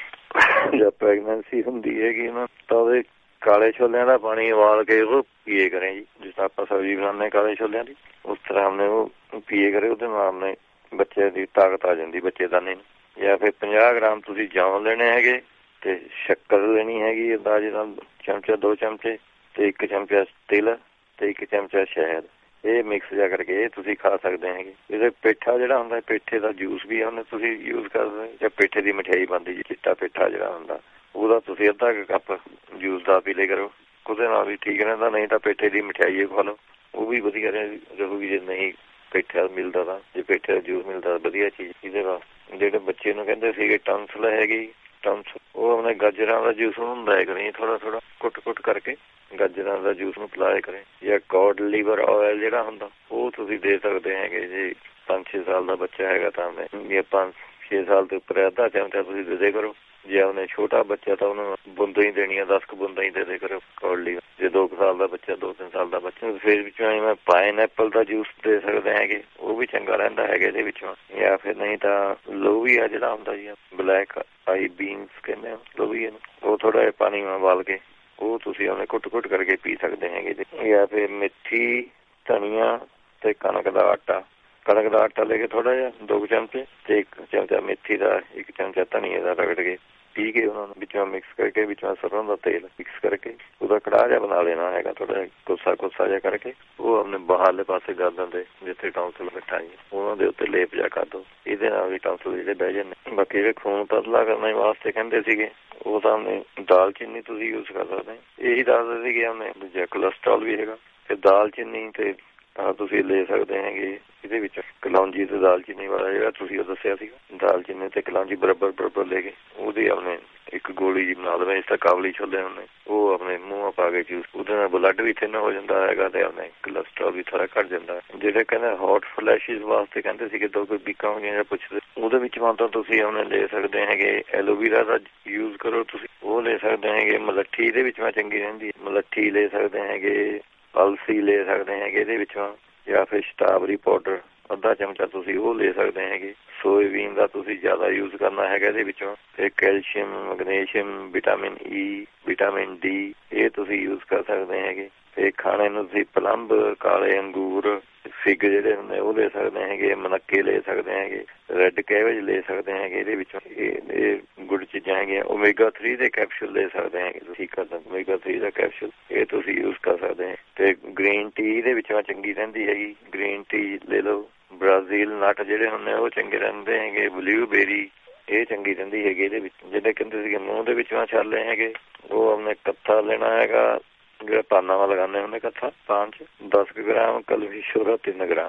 ਜਾਂ ਪ੍ਰੈਗਨੈਂਸੀ ਹੁੰਦੀ ਹੈਗੀ ਉਹਨਾਂ, ਤਾਂ ਉਹਦੇ ਕਾਲੇ ਛੋਲਿਆਂ ਦਾ ਪਾਣੀ ਉਬਾਲ ਕੇ ਉਹ ਪੀਏ ਕਰੇ ਜੀ। ਜਿਸ ਤਰ੍ਹਾਂ ਆਪਾਂ ਸਬਜ਼ੀ ਬਣਾਉਂਦੇ ਕਾਲੇ ਛੋਲਿਆਂ ਦੀ, ਉਸ ਤਰ੍ਹਾਂ ਉਹਨੇ ਉਹ ਪੀਏ ਕਰੇ, ਉਹਦੇ ਨਾਲ ਨੇ ਬੱਚੇ ਦੀ ਤਾਕਤ ਆ ਜਾਂਦੀ ਬੱਚੇ ਦਾਨੇ ਨੂੰ। ਜਾਂ ਫਿਰ ਪੰਜਾਹ ਗ੍ਰਾਮ ਤੁਸੀਂ ਜੌਂ ਲੈਣੇ ਹੈਗੇ ਤੇ ਸ਼ੱਕਰ ਲੈਣੀ ਹੈਗੀ ਅੰਦਾਜ਼ੇ ਨਾਲ ਚਮਚਾ ਦੋ ਚਮਚੇ, ਤੇ ਇੱਕ ਚਮਚਾ ਤਿਲ ਤੇ ਇੱਕ ਚਮਚਾ ਸ਼ਹਿਦ, ਇਹ ਮਿਕਸ ਜਾ ਕਰਕੇ ਇਹ ਤੁਸੀਂ ਖਾ ਸਕਦੇ ਹੈਗੇ। ਇਹਦੇ ਪੇਠਾ ਜਿਹੜਾ ਹੁੰਦਾ ਪੇਠੇ ਦਾ ਜੂਸ ਵੀ ਉਹਨੇ ਤੁਸੀਂ ਯੂਜ਼ ਕਰਦੇ, ਜਾਂ ਪੇਠੇ ਦੀ ਮਠਿਆਈ ਬਣਦੀ ਜੀ ਚਿੱਟਾ ਪੇਠਾ ਜਿਹੜਾ ਹੁੰਦਾ, ਉਹਦਾ ਤੁਸੀਂ ਅੱਧਾ ਕੁ ਕੱਪ ਜੂਸ ਦਾ ਪੀ ਲਿਆ ਕਰੋ, ਉਹਦੇ ਨਾਲ ਵੀ ਠੀਕ ਰਹਿੰਦਾ। ਨਹੀਂ ਤਾਂ ਪੇਠੇ ਦੀ ਮਠਿਆਈ ਖਾ ਲਓ, ਉਹ ਵੀ ਵਧੀਆ ਰਹੂਗੀ। ਜੇ ਨਹੀਂ ਪੇਠਾ ਮਿਲਦਾ ਤਾਂ ਜੇ ਪੇਠੇ ਦਾ ਜੂਸ ਮਿਲਦਾ ਵਧੀਆ ਚੀਜ਼। ਇਹਦੇ ਵਾਸਤੇ ਜਿਹੜੇ ਬੱਚੇ ਨੂੰ ਕਹਿੰਦੇ ਸੀਗੇ ਟੰਸਲ ਹੈਗੀ, ਟੰਸ ਉਹ ਆਪਣੇ ਗਾਜਰਾਂ ਦਾ ਜੂਸ ਉਹਨੂੰ ਲਾਇਆ ਕਰੇ ਥੋੜਾ ਥੋੜਾ ਕੁੱਟ ਕੁੱਟ ਕਰਕੇ, ਗਾਜਰਾਂ ਦਾ ਜੂਸ ਨੂੰ ਪਿਲਾਇਆ ਕਰੇ। ਜਾਂ ਕੌਡ ਲੀਵਰ ਆਇਲ ਜਿਹੜਾ ਹੁੰਦਾ ਉਹ ਤੁਸੀਂ ਦੇ ਸਕਦੇ ਹੈਗੇ। ਜੇ ਪੰਜ ਛੇ ਸਾਲ ਦਾ ਬੱਚਾ ਹੈਗਾ ਤਾਂ ਮੈਂ ਪੰਜ ਛੇ ਸਾਲ ਤੋਂ ਉੱਪਰ ਅੱਧਾ ਚਮਚਾ ਤੁਸੀਂ ਦੇ ਦੇ ਕਰੋ। ਜੇ ਉਹਨੇ ਛੋਟਾ ਬੱਚਾ ਤਾਂ ਉਹਨੂੰ ਬੂੰਦਾਂ ਹੀ ਦੇਣੀਆਂ, ਦਸ ਕੁ ਬੂੰਦਾਂ ਹੀ ਦੇ ਦੇ ਕਰੋ ਕੌਡ ਲੀਵਰ। ਜੇ ਦੋ ਕੁ ਸਾਲ ਦਾ ਬੱਚਾ, ਦੋ ਤਿੰਨ ਸਾਲ ਦਾ ਬੱਚਾ, ਫਿਰ ਵਿੱਚੋਂ ਮੈਂ ਪਾਈਨ ਐਪਲ ਦਾ ਜੂਸ ਦੇ ਸਕਦੇ ਹੈਗੇ, ਉਹ ਵੀ ਚੰਗਾ ਰਹਿੰਦਾ ਹੈਗਾ ਇਹਦੇ ਵਿੱਚੋਂ। ਜਾਂ ਫਿਰ ਨਹੀਂ ਤਾਂ ਲੋਵੀਆ ਜਿਹੜਾ ਹੁੰਦਾ ਜੀ, ਬਲੈਕ ਆਈ ਬੀਨਸ ਕਹਿੰਦੇ ਆ ਲੋਵੀਆ ਨੂੰ, ਉਹ ਥੋੜਾ ਜਿਹਾ ਪਾਣੀ ਨਾਲ ਉਬਾਲ ਕੇ ਉਹ ਤੁਸੀਂ ਉਹਨੇ ਕੁੱਟ ਕੁੱਟ ਕਰਕੇ ਪੀ ਸਕਦੇ ਹੈਗੇ। ਜਾਂ ਫਿਰ ਮੇਥੀ, ਧਨੀਆ ਤੇ ਕਣਕ ਦਾ ਆਟਾ, ਕਣਕ ਦਾ ਆਟਾ ਲੈ ਕੇ ਥੋੜਾ ਜਿਹਾ ਦੋ ਕੁ ਚਮਚੇ ਤੇ ਇੱਕ ਚਮਚਾ ਮੇਥੀ ਦਾ, ਇੱਕ ਚਮਚਾ ਧਨੀਏ ਦਾ ਰਗੜ ਕੇ ਪੀ ਕੇ ਉਹਨਾਂ ਨੂੰ ਵਿੱਚੋਂ ਮਿਕਸ ਕਰਕੇ, ਵਿੱਚੋਂ ਸਰੋਂ ਦਾ ਤੇਲ ਮਿਕਸ ਕਰਕੇ ਉਹਦਾ ਕੜਾਹ ਜਿਹਾ ਬਣਾ ਲੈਣਾ ਹੈਗਾ, ਥੋੜਾ ਜਿਹਾ ਕੋਸਾ ਕੋਸਾ ਜਿਹਾ ਕਰਕੇ ਉਹ ਆਪਣੇ ਬਾਹਰਲੇ ਪਾਸੇ ਗਰਦਨ ਦੇ ਜਿੱਥੇ ਟੌਂਸਲ ਬੈਠਾ ਜੀ ਉਹਨਾਂ ਦੇ ਉੱਤੇ ਲੇਪ ਜਾ ਕਰ ਦੋ। ਇਹਦੇ ਨਾਲ ਵੀ ਟੌਂਸਲ ਜਿਹੜੇ ਬਹਿ ਜਾਂਦੇ। ਬਾਕੀ ਜਿਹੜੇ ਖੂਨ ਪਤਲਾ ਕਰਨ ਵਾਸਤੇ ਕਹਿੰਦੇ ਸੀਗੇ ਉਹ ਤਾਂ ਉਹਨੇ ਦਾਲਚੀਨੀ ਤੁਸੀਂ ਯੂਜ਼ ਕਰ ਸਕਦੇ, ਇਹੀ ਦੱਸਦੇ ਸੀਗੇ ਉਹਨੇ। ਦੂਜਾ ਕੋਲੈਸਟਰੋਲ ਵੀ ਹੈਗਾ, ਤੇ ਦਾਲਚੀਨੀ ਤੇ ਆਹ ਤੁਸੀਂ ਲੈ ਸਕਦੇ ਹੈਗੇ। ਇਹਦੇ ਵਿੱਚ ਕਲੌਂਜੀ ਤੇ ਦਾਲਚੀਨੀ ਵਾਲਾ ਜਿਹੜਾ ਤੁਸੀਂ ਉਹ ਦੱਸਿਆ ਸੀਗਾ, ਦਾਲਚੀਨੀ ਤੇ ਕਲੌਂਜੀ ਬਰਾਬਰ ਬਰਾਬਰ ਲੈ ਕੇ ਉਹਦੀ ਆਪਣੇ ਇੱਕ ਗੋਲੀ ਜੀ ਬਣਾ ਦੇਵੇ। ਇਸ ਤਰ੍ਹਾਂ ਕਾਬਲੀ ਛੋਲੇ ਹੁੰਦੇ ਉਹ ਆਪਣੇ ਮੂੰਹ ਪਾ ਕੇ ਜੂਸ, ਉਹਦੇ ਨਾਲ ਬਲੱਡ ਵੀ ਥਿਨ ਹੋ ਜਾਂਦਾ ਹੈਗਾ ਤੇ ਆਪਣੇ ਕੋਲੈਸਟਰੋਲ ਵੀ ਥੋੜਾ ਘੱਟ ਜਾਂਦਾ। ਜਿਹੜੇ ਕਹਿੰਦੇ ਹੌਟ ਫਲੈਸ਼ਿਸ ਵਾਸਤੇ ਕਹਿੰਦੇ ਸੀਗੇ ਦੋ ਕੋਈ ਬੀਕਾਂ ਹੋ ਗਈਆਂ ਪੁੱਛਦੇ, ਉਹਦੇ ਵਿੱਚ ਮਤਲਬ ਤੁਸੀਂ ਉਹਨੇ ਲੈ ਸਕਦੇ ਹੈਗੇ ਐਲੋਵੀਰਾ ਦਾ ਯੂਜ਼ ਕਰੋ ਤੁਸੀਂ, ਉਹ ਲੈ ਸਕਦੇ ਹੈਗੇ। ਮਲੱਠੀ ਇਹਦੇ ਵਿੱਚ ਮੈਂ ਚੰਗੀ ਰਹਿੰਦੀ, ਮਲੱਠੀ ਲੈ ਸਕਦੇ ਹੈਗੇ, ਅਲਸੀ ਲੈ ਸਕਦੇ ਹੈਗੇ ਇਹਦੇ ਵਿੱਚੋਂ। ਜਾਂ ਫਿਰ ਸਟ੍ਰਾਬਰੀ ਪਾਊਡਰ ਅੱਧਾ ਚਮਚਾ ਤੁਸੀਂ ਉਹ ਲੈ ਸਕਦੇ ਹੈਗੇ। ਸੋਇਆਬੀਨ ਦਾ ਤੁਸੀਂ ਜ਼ਿਆਦਾ ਯੂਜ਼ ਕਰਨਾ ਹੈਗਾ ਇਹਦੇ ਵਿੱਚੋਂ। ਤੇ calcium, magnesium, vitamin E, vitamin D ਇਹ ਤੁਸੀਂ ਯੂਜ਼ ਕਰ ਸਕਦੇ ਹੈਗੇ। ਤੇ ਖਾਣੇ ਨੂੰ ਤੁਸੀਂ ਪਲੰਬ, ਕਾਲੇ ਅੰਗੂਰ, ਫਿਗ ਜਿਹੜੇ ਹੁੰਦੇ ਉਹ ਲੈ ਸਕਦੇ ਹੈਗੇ, ਮਨੱਕੇ ਲੈ ਸਕਦੇ ਹੈਗੇ, ਰੈੱਡ ਕੈਬੇਜ ਲੈ ਸਕਦੇ ਹੈਗੇ। ਇਹਦੇ ਵਿੱਚੋਂ ਇਹ ਗੁੱਡ ਚੀਜ਼ਾਂ ਹੈਗੀਆਂ। ਓਮੇਗਾ ਥ੍ਰੀ ਦੇ ਕੈਪਸੂਲ ਲੈ ਸਕਦੇ ਹੈਗੇ ਤੁਸੀਂ, ਕਰਦਾ ਓਮੇਗਾ ਥ੍ਰੀ ਦਾ ਕੈਪਸੂਲ ਇਹ ਤੁਸੀਂ ਯੂਜ਼ ਕਰ ਸਕਦੇ ਹੈ। ਤੇ ਗ੍ਰੀਨ ਟੀ ਇਹਦੇ ਵਿੱਚੋਂ ਚੰਗੀ ਰਹਿੰਦੀ ਹੈਗੀ, ਗ੍ਰੀਨ ਟੀ ਲੈ ਲਓ। ਬ੍ਰਾਜ਼ੀਲ ਨਟ ਜਿਹੜੇ ਹੁੰਦੇ ਉਹ ਚੰਗੇ ਰਹਿੰਦੇ ਹੈਗੇ, ਬਲੂਬੇਰੀ ਇਹ ਚੰਗੀ ਰਹਿੰਦੀ ਹੈਗੀ। ਇਹਦੇ ਵਿੱਚ ਜਿਹੜੇ ਕਹਿੰਦੇ ਸੀਗੇ ਮੂੰਹ ਦੇ ਵਿੱਚੋਂ ਛਾਲੇ ਹੈਗੇ ਉਹ ਆਪਣੇ ਕੱਥਾ ਲੈਣਾ ਹੈਗਾ, ਜਿਹੜਾ ਪਾਨਾਂ ਵਾਲਾ ਲਗਾਉਂਦੇ ਹੁੰਦੇ ਕੱਥਾ ਪਾਨ ਚ ਦਸ ਕੁ ਗ੍ਰਾਮ, ਕਲਵੀ ਸ਼ੋਰਾ ਤਿੰਨ ਗ੍ਰਾਮ,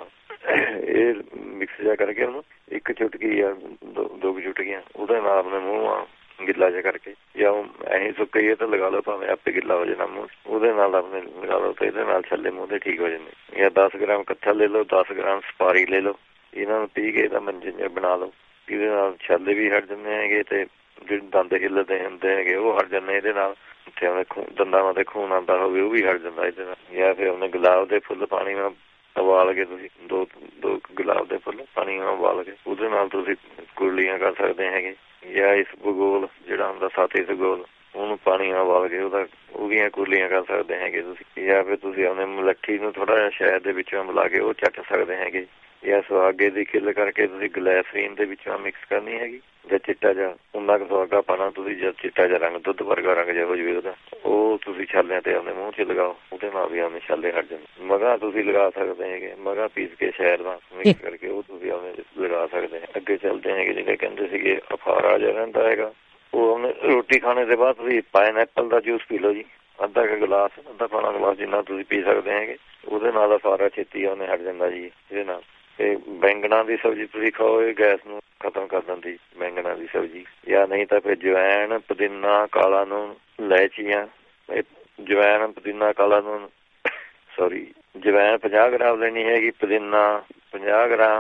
ਇਹ ਮਿਕਸ ਜਿਹਾ ਕਰਕੇ ਉਹਨੂੰ ਇੱਕ ਚੁਟਕੀ ਜਾਂ ਦੋ ਦੋ ਕੁ ਚੁਟਕੀਆਂ ਉਹਦੇ ਨਾਲ ਆਪਣੇ ਮੂੰਹ ਗਿੱਲਾ ਜਿਹਾ ਕਰਕੇ, ਜਾਂ ਐਂ ਸੁੱਕਾ ਹੀ ਤਾਂ ਲਗਾ ਲਓ ਭਾਵੇਂ ਆਪੇ ਗਿੱਲਾ ਹੋ ਜਾਣਾ ਮੂੰਹ, ਉਹਦੇ ਨਾਲ ਆਪਣੇ ਲਗਾ ਲਓ ਤੇ ਇਹਦੇ ਨਾਲ ਛੱਲੇ ਮੂੰਹ ਦੇ ਠੀਕ ਹੋ ਜਾਂਦੇ। ਜਾਂ ਦਸ ਗ੍ਰਾਮ ਕੱਥਾ ਲੈ ਲਓ, ਦਸ ਗ੍ਰਾਮ ਸੁਪਾਰੀ ਲੈ ਲਓ, ਇਹਨਾਂ ਨੂੰ ਪੀ ਕੇ ਇਹਦਾ ਮੰਜਨ ਬਣਾ ਲਓ। ਇਹਦੇ ਨਾਲ ਛੱਲੇ ਵੀ ਹਟ ਜਾਂਦੇ ਹੈਗੇ ਤੇ ਜਿਹੜੇ ਦੰਦ ਹਿੱਲਦੇ ਹੁੰਦੇ ਹੈਗੇ ਉਹ ਹਟ ਜਾਂਦੇ ਇਹਦੇ ਨਾਲ। ਤੇ ਉਹਨੇ ਖੂਨ ਦੰਦਾਂ ਤੇ ਖੂਨ ਆਉਂਦਾ ਹੋਵੇ ਉਹ ਵੀ ਹਟ ਜਾਂਦਾ ਇਹਦੇ ਨਾਲ। ਜਾਂ ਫਿਰ ਉਹਨੇ ਗੁਲਾਬ ਦੇ ਫੁੱਲ ਪਾਣੀ ਨਾਲ ਉਬਾਲ ਕੇ ਤੁਸੀਂ ਦੋ ਦੋ ਗੁਲਾਬ ਦੇ ਫੁੱਲ ਪਾਣੀ ਨਾਲ ਉਬਾਲ ਕੇ ਉਹਦੇ ਨਾਲ ਤੁਸੀਂ ਕੁਰਲੀਆਂ ਕਰ ਸਕਦੇ ਹੈਗੇ। ਜਾਂ ਇਸ ਬਗੋਲ ਜਿਹੜਾ ਹੁੰਦਾ ਸਾਥੀ ਸਗੋਲ ਉਹਨੂੰ ਪਾਣੀ ਨਾਲ ਉਬਾਲ ਕੇ ਉਹਦਾ ਉਹਦੀਆਂ ਕੁਰਲੀਆਂ ਕਰ ਸਕਦੇ ਹੈਗੇ ਤੁਸੀਂ। ਜਾਂ ਫਿਰ ਤੁਸੀਂ ਆਪਣੇ ਮਲੱਠੀ ਨੂੰ ਥੋੜਾ ਜਿਹਾ ਸ਼ਹਿਦ ਦੇ ਵਿੱਚੋਂ ਮਿਲਾ ਕੇ ਉਹ ਚੱਟ ਸਕਦੇ ਹੈਗੇ। ਜਾਂ ਸੁਹਾਗੇ ਦੀ ਖਿੱਲ ਕਰਕੇ ਤੁਸੀਂ ਗਲੈਸਰੀਨ ਦੇ ਵਿੱਚੋਂ ਮਿਕਸ ਕਰਨੀ ਹੈਗੀ, ਜਾਂ ਚਿੱਟਾ ਜਿਹਾ ਉਹਨਾਂ ਕੁ ਸੁਹਾਗਾ ਪਾਣਾ ਤੁਸੀਂ, ਜਦ ਚਿੱਟਾ ਜਿਹਾ ਰੰਗ ਦੁੱਧ ਵਰਗਾ ਰੰਗ ਜਿਹਾ ਹੋ ਜਾਵੇ ਉਹਦਾ, ਉਹ ਤੁਸੀਂ ਛਾਲਿਆਂ ਤੇ ਆਪਣੇ ਮੂੰਹ 'ਚ ਲਗਾਓ, ਉਹਦੇ ਨਾਲ ਵੀ ਆਪਣੇ ਛਾਲੇ ਹਟ ਜਾਂਦੇ। ਮਗਾ ਤੁਸੀਂ ਲਗਾ ਸਕਦੇ ਹੈਗੇ, ਮਗਾ ਪੀਸ ਕੇ ਸ਼ਹਿਦ ਨਾਲ ਮਿਕਸ ਕਰਕੇ ਉਹ ਤੁਸੀਂ ਆਪਣੇ ਲਗਾ ਸਕਦੇ ਹੈ। ਅੱਗੇ ਚੱਲਦੇ ਹੈਗੇ ਜਿਹੜੇ ਕਹਿੰਦੇ ਸੀਗੇ ਅਫਾਰਾ ਜਿਹਾ ਰਹਿੰਦਾ ਹੈਗਾ, ਉਹ ਉਹਨੇ ਰੋਟੀ ਖਾਣੇ ਦੇ ਬਾਅਦ ਤੁਸੀਂ ਪਾਈਨ ਐਪਲ ਦਾ ਜੂਸ ਪੀ ਲਓ ਜੀ, ਅੱਧਾ ਕੁ ਗਲਾਸ, ਅੱਧਾ ਪੌਣਾ ਗਲਾਸ ਜਿੰਨਾ ਤੁਸੀਂ ਪੀ ਸਕਦੇ ਹੈਗੇ। ਉਹਦੇ ਨਾਲ ਅਫਾਰਾ ਛੇਤੀ ਉਹਨੇ ਹਟ ਜਾਂਦਾ ਜੀ ਇਹਦੇ ਨਾਲ। ਤੇ ਬੈਂਗਣਾ ਦੀ ਸਬਜ਼ੀ ਤੁਸੀਂ ਖਾਓ, ਇਹ ਗੈਸ ਨੂੰ ਖਤਮ ਕਰ ਦਿੰਦੀ ਬੈਂਗਣਾ ਦੀ ਸਬਜ਼ੀ। ਜਾਂ ਨਹੀਂ ਤਾਂ ਫਿਰ ਜਵੈਣ, ਪੁਦੀਨਾ, ਕਾਲਾ ਨੂਣ, ਇਲਾਇਚੀਆਂ, ਜਵੈਣ, ਪੁਦੀਨਾ, ਕਾਲਾ ਨੂਣ ਸੌਰੀ ਜਵੈਣ ਪੰਜਾਹ ਗ੍ਰਾਮ ਲੈਣੀ ਹੈਗੀ, ਪੁਦੀਨਾ ਪੰਜਾਹ ਗ੍ਰਾਮ,